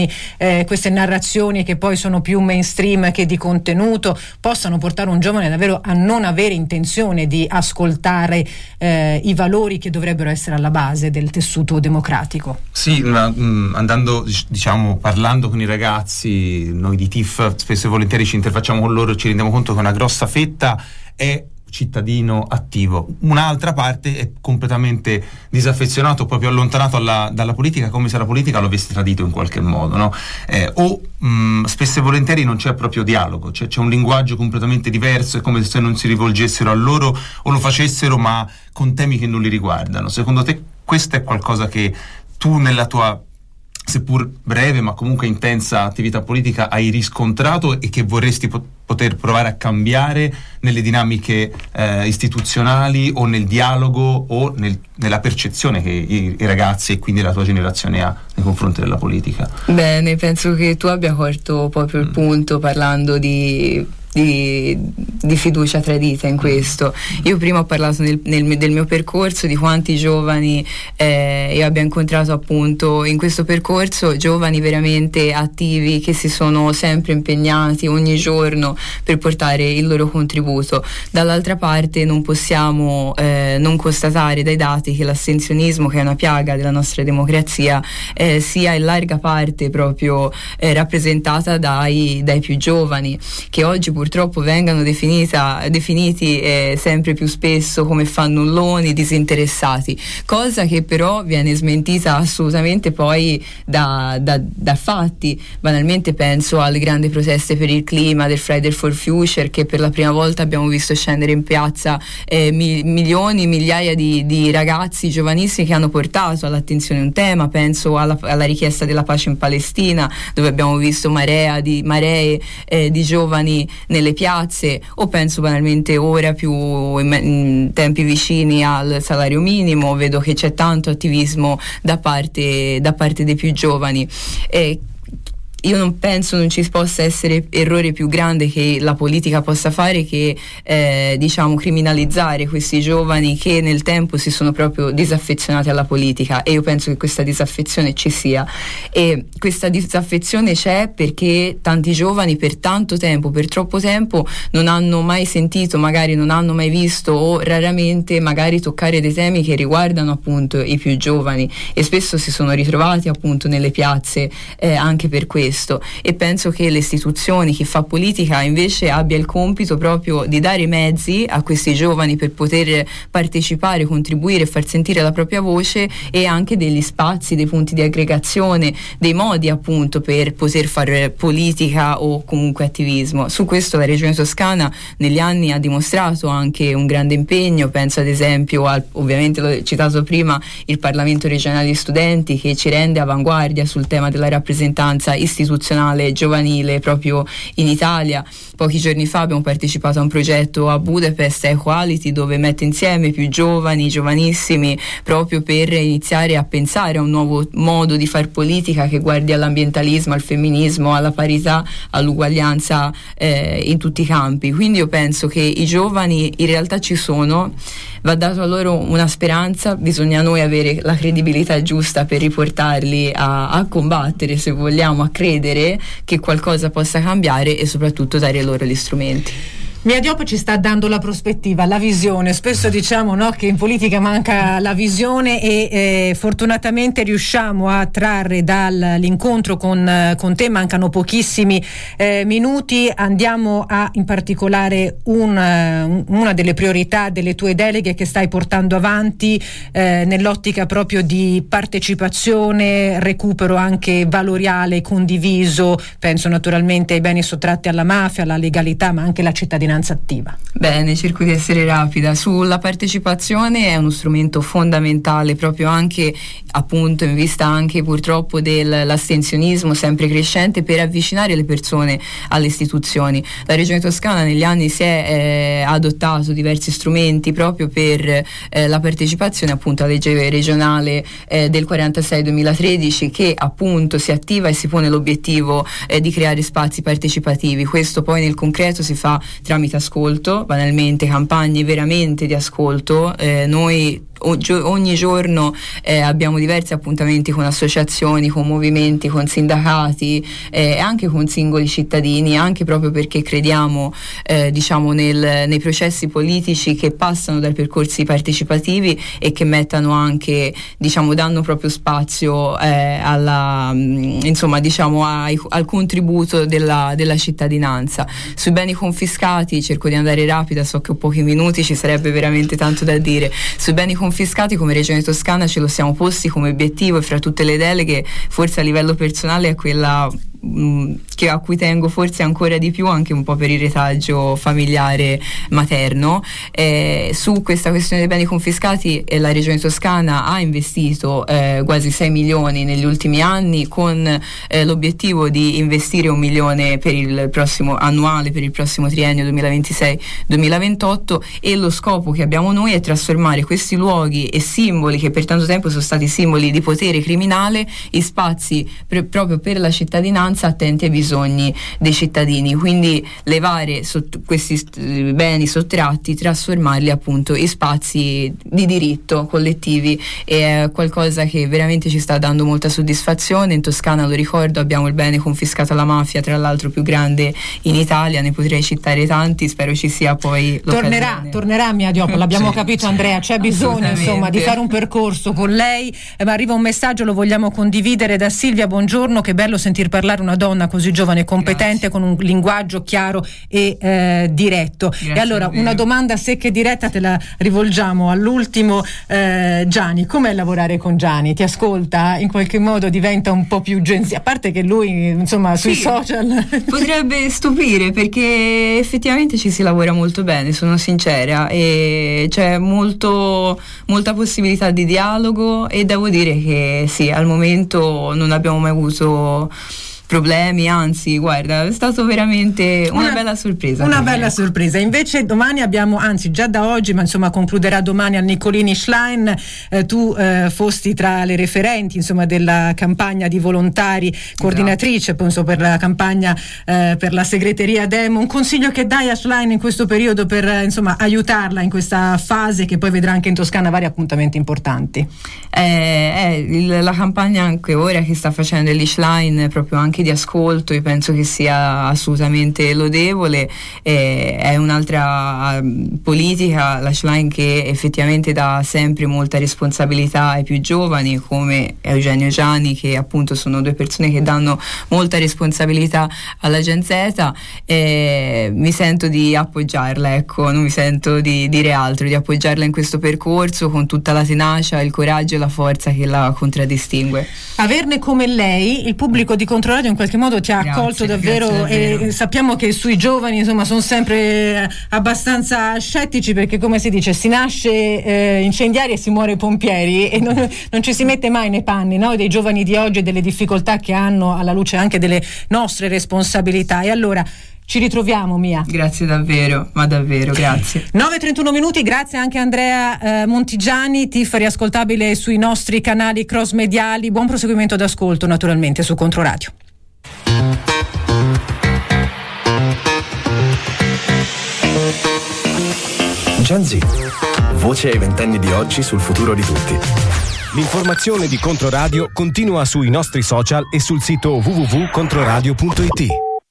Eh, queste narrazioni che poi sono più mainstream che di contenuto, possano portare un giovane davvero a non avere intenzione di ascoltare eh, i valori che dovrebbero essere alla base del tessuto democratico. Sì, ma, mh, andando, diciamo, parlando con i ragazzi, noi di T I F spesso e volentieri ci interfacciamo con loro, ci rendiamo conto che una grossa fetta è cittadino attivo, un'altra parte è completamente disaffezionato, proprio allontanato alla, dalla politica, come se la politica lo avesse tradito in qualche modo, no? Eh, o mh, spesso e volentieri non c'è proprio dialogo, cioè c'è un linguaggio completamente diverso, è come se non si rivolgessero a loro o lo facessero ma con temi che non li riguardano. Secondo te questo è qualcosa che tu nella tua seppur breve ma comunque intensa attività politica hai riscontrato e che vorresti pot- poter provare a cambiare nelle dinamiche eh, istituzionali o nel dialogo o nel, nella percezione che i, i ragazzi e quindi la tua generazione ha nei confronti della politica? Bene, penso che tu abbia colto proprio il punto parlando di Di, di fiducia tradita in questo. Io prima ho parlato nel, nel, del mio percorso, di quanti giovani eh, io abbia incontrato appunto in questo percorso, giovani veramente attivi che si sono sempre impegnati ogni giorno per portare il loro contributo. Dall'altra parte non possiamo eh, non constatare dai dati che l'astensionismo, che è una piaga della nostra democrazia, eh, sia in larga parte proprio eh, rappresentata dai, dai più giovani, che oggi purtroppo vengano definita, definiti eh, sempre più spesso come fannulloni, disinteressati, cosa che però viene smentita assolutamente poi da, da, da fatti. Banalmente penso alle grandi proteste per il clima del Friday for Future, che per la prima volta abbiamo visto scendere in piazza eh, mi, milioni, migliaia di, di ragazzi giovanissimi che hanno portato all'attenzione un tema. Penso alla, alla richiesta della pace in Palestina, dove abbiamo visto marea di, maree eh, di giovani nelle piazze, o penso banalmente ora più in, in tempi vicini al salario minimo. Vedo che c'è tanto attivismo da parte, da parte dei più giovani. E io non penso non ci possa essere errore più grande che la politica possa fare che eh, diciamo criminalizzare questi giovani che nel tempo si sono proprio disaffezionati alla politica, e io penso che questa disaffezione ci sia, e questa disaffezione c'è perché tanti giovani per tanto tempo, per troppo tempo, non hanno mai sentito, magari non hanno mai visto o raramente magari toccare dei temi che riguardano appunto i più giovani, e spesso si sono ritrovati appunto nelle piazze eh, anche per questo. E penso che le istituzioni, chi fa politica invece abbia il compito proprio di dare mezzi a questi giovani per poter partecipare, contribuire, far sentire la propria voce, e anche degli spazi, dei punti di aggregazione, dei modi appunto per poter fare politica o comunque attivismo. Su questo la Regione Toscana negli anni ha dimostrato anche un grande impegno. Penso ad esempio al, ovviamente l'ho citato prima, il Parlamento regionale di studenti, che ci rende avanguardia sul tema della rappresentanza istituzionale giovanile proprio in Italia. Pochi giorni fa abbiamo partecipato a un progetto a Budapest, Equality, dove mette insieme più giovani, giovanissimi, proprio per iniziare a pensare a un nuovo modo di far politica che guardi all'ambientalismo, al femminismo, alla parità, all'uguaglianza eh, in tutti i campi. Quindi io penso che i giovani in realtà ci sono, va dato a loro una speranza, bisogna noi avere la credibilità giusta per riportarli a, a combattere, se vogliamo, a credere che qualcosa possa cambiare, e soprattutto dare loro gli strumenti. Miadiop ci sta dando la prospettiva, la visione. Spesso diciamo, no, che in politica manca la visione, e eh, fortunatamente riusciamo a trarre dall'incontro con, con te, mancano pochissimi eh, minuti, andiamo a in particolare un, una delle priorità delle tue deleghe che stai portando avanti eh, nell'ottica proprio di partecipazione, recupero anche valoriale condiviso. Penso naturalmente ai beni sottratti alla mafia, alla legalità, ma anche la cittadinanza attiva. Bene, cerco di essere rapida. Sulla partecipazione è uno strumento fondamentale, proprio anche appunto in vista anche purtroppo dell'astensionismo sempre crescente, per avvicinare le persone alle istituzioni. La Regione Toscana negli anni si è eh, adottato diversi strumenti proprio per eh, la partecipazione, appunto la legge regionale eh, del quarantasei duemilatredici, che appunto si attiva e si pone l'obiettivo eh, di creare spazi partecipativi. Questo poi nel concreto si fa tramite ascolto, banalmente campagne veramente di ascolto. Eh, noi ogni giorno eh, abbiamo diversi appuntamenti con associazioni, con movimenti, con sindacati e eh, anche con singoli cittadini, anche proprio perché crediamo eh, diciamo nel, nei processi politici che passano dai percorsi partecipativi e che mettano anche, diciamo, danno proprio spazio eh, alla insomma diciamo ai, al contributo della, della cittadinanza. Sui beni confiscati cerco di andare rapida, so che ho pochi minuti, ci sarebbe veramente tanto da dire. Sui beni confiscati come Regione Toscana ce lo siamo posti come obiettivo, e fra tutte le deleghe forse a livello personale è quella mh, che a cui tengo forse ancora di più, anche un po' per il retaggio familiare materno. Eh, su questa questione dei beni confiscati eh, la Regione Toscana ha investito eh, quasi sei milioni negli ultimi anni, con eh, l'obiettivo di investire un milione per il prossimo annuale, per il prossimo triennio duemilaventisei duemilaventotto, e lo scopo che abbiamo noi è trasformare questi luoghi e simboli che per tanto tempo sono stati simboli di potere criminale in spazi per, proprio per la cittadinanza attenti ai bisogni dei cittadini. Quindi levare sott- questi st- beni sottratti, trasformarli appunto in spazi di diritto collettivi, è qualcosa che veramente ci sta dando molta soddisfazione. In Toscana, lo ricordo, abbiamo il bene confiscato alla mafia, tra l'altro più grande in Italia, ne potrei citare tanti, spero ci sia poi l'occasione. Tornerà, tornerà Miadiop, l'abbiamo sì, capito sì. Andrea, c'è bisogno insomma di fare un percorso con lei, eh, ma arriva un messaggio, lo vogliamo condividere, da Silvia: buongiorno, che bello sentir parlare una donna così giovane e competente. Grazie. Con un linguaggio chiaro e eh, diretto. Grazie. E allora una domanda secca e diretta te la rivolgiamo all'ultimo. eh, Gianni, com'è lavorare con Gianni? Ti ascolta? In qualche modo diventa un po' più genzi, a parte che lui insomma sui sì, social potrebbe stupire, perché effettivamente ci si lavora molto bene, sono sincera, e c'è molto molta possibilità di dialogo, e devo dire che sì, al momento non abbiamo mai avuto problemi, anzi guarda, è stato veramente una, una bella sorpresa. Una bella me. sorpresa. Invece domani abbiamo, anzi già da oggi, ma insomma concluderà domani al Niccolini Schlein, eh, tu eh, fosti tra le referenti insomma della campagna di volontari, coordinatrice appunto per la campagna eh, per la segreteria Demo. Un consiglio che dai a Schlein in questo periodo per eh, insomma aiutarla in questa fase che poi vedrà anche in Toscana vari appuntamenti importanti? Eh, eh, il, la campagna anche ora che sta facendo Elly Schlein proprio anche di ascolto, io penso che sia assolutamente lodevole. Eh, è un'altra uh, politica, la Schlein, che effettivamente dà sempre molta responsabilità ai più giovani, come Eugenio Gianni, che appunto sono due persone che danno molta responsabilità alla Gen Z. Eh, mi sento di appoggiarla, ecco, non mi sento di dire altro, di appoggiarla in questo percorso con tutta la tenacia, il coraggio e la forza che la contraddistingue. Averne come lei, il pubblico di Controradio in qualche modo ti ha grazie, accolto davvero, e sappiamo che sui giovani insomma sono sempre abbastanza scettici, perché come si dice, si nasce eh, incendiari e si muore pompieri, e non, non ci si mette mai nei panni, no, dei giovani di oggi e delle difficoltà che hanno alla luce anche delle nostre responsabilità. E allora ci ritroviamo, Mia. Grazie davvero, ma davvero, grazie. nove e trentuno minuti, grazie anche a Andrea eh, Montigiani, T I F riascoltabile sui nostri canali cross mediali. Buon proseguimento d'ascolto naturalmente su Controradio. Gen Z, voce ai ventenni di oggi sul futuro di tutti. L'informazione di Controradio continua sui nostri social e sul sito w w w punto controradio punto i t.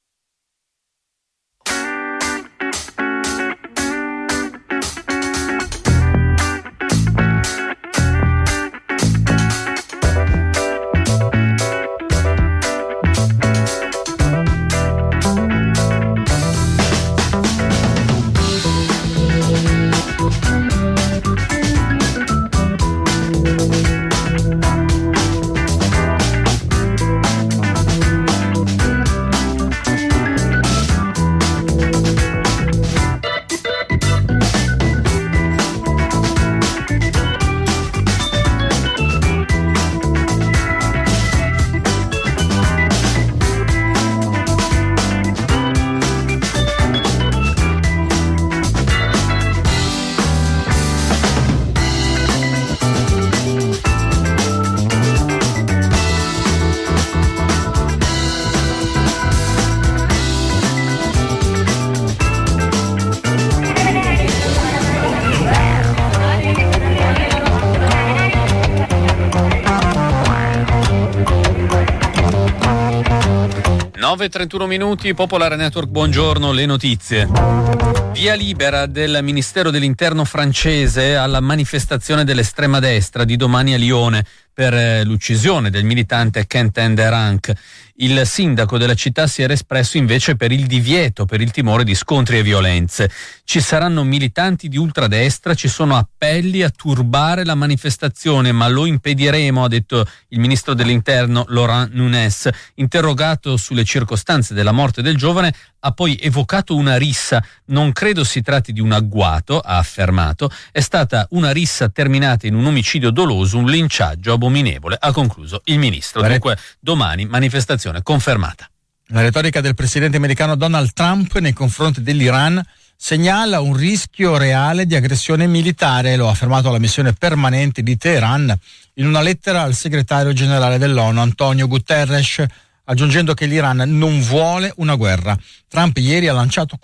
nove e trentuno minuti, Popolare Network, buongiorno, le notizie. Via libera del Ministero dell'Interno francese alla manifestazione dell'estrema destra di domani a Lione per l'uccisione del militante Quentin Deranc. Il sindaco della città si era espresso invece per il divieto, per il timore di scontri e violenze. Ci saranno militanti di ultradestra, ci sono appelli a turbare la manifestazione, ma lo impediremo, ha detto il ministro dell'Interno Laurent Nunez. Interrogato sulle circostanze della morte del giovane, ha poi evocato una rissa. Non credo si tratti di un agguato, ha affermato. È stata una rissa terminata in un omicidio doloso, un linciaggio abominevole, ha concluso il ministro. Dunque domani manifestazione confermata. La retorica del presidente americano Donald Trump nei confronti dell'Iran segnala un rischio reale di aggressione militare, lo ha affermato la missione permanente di Teheran in una lettera al segretario generale dell'ONU Antonio Guterres, aggiungendo che l'Iran non vuole una guerra. Trump ieri ha lanciato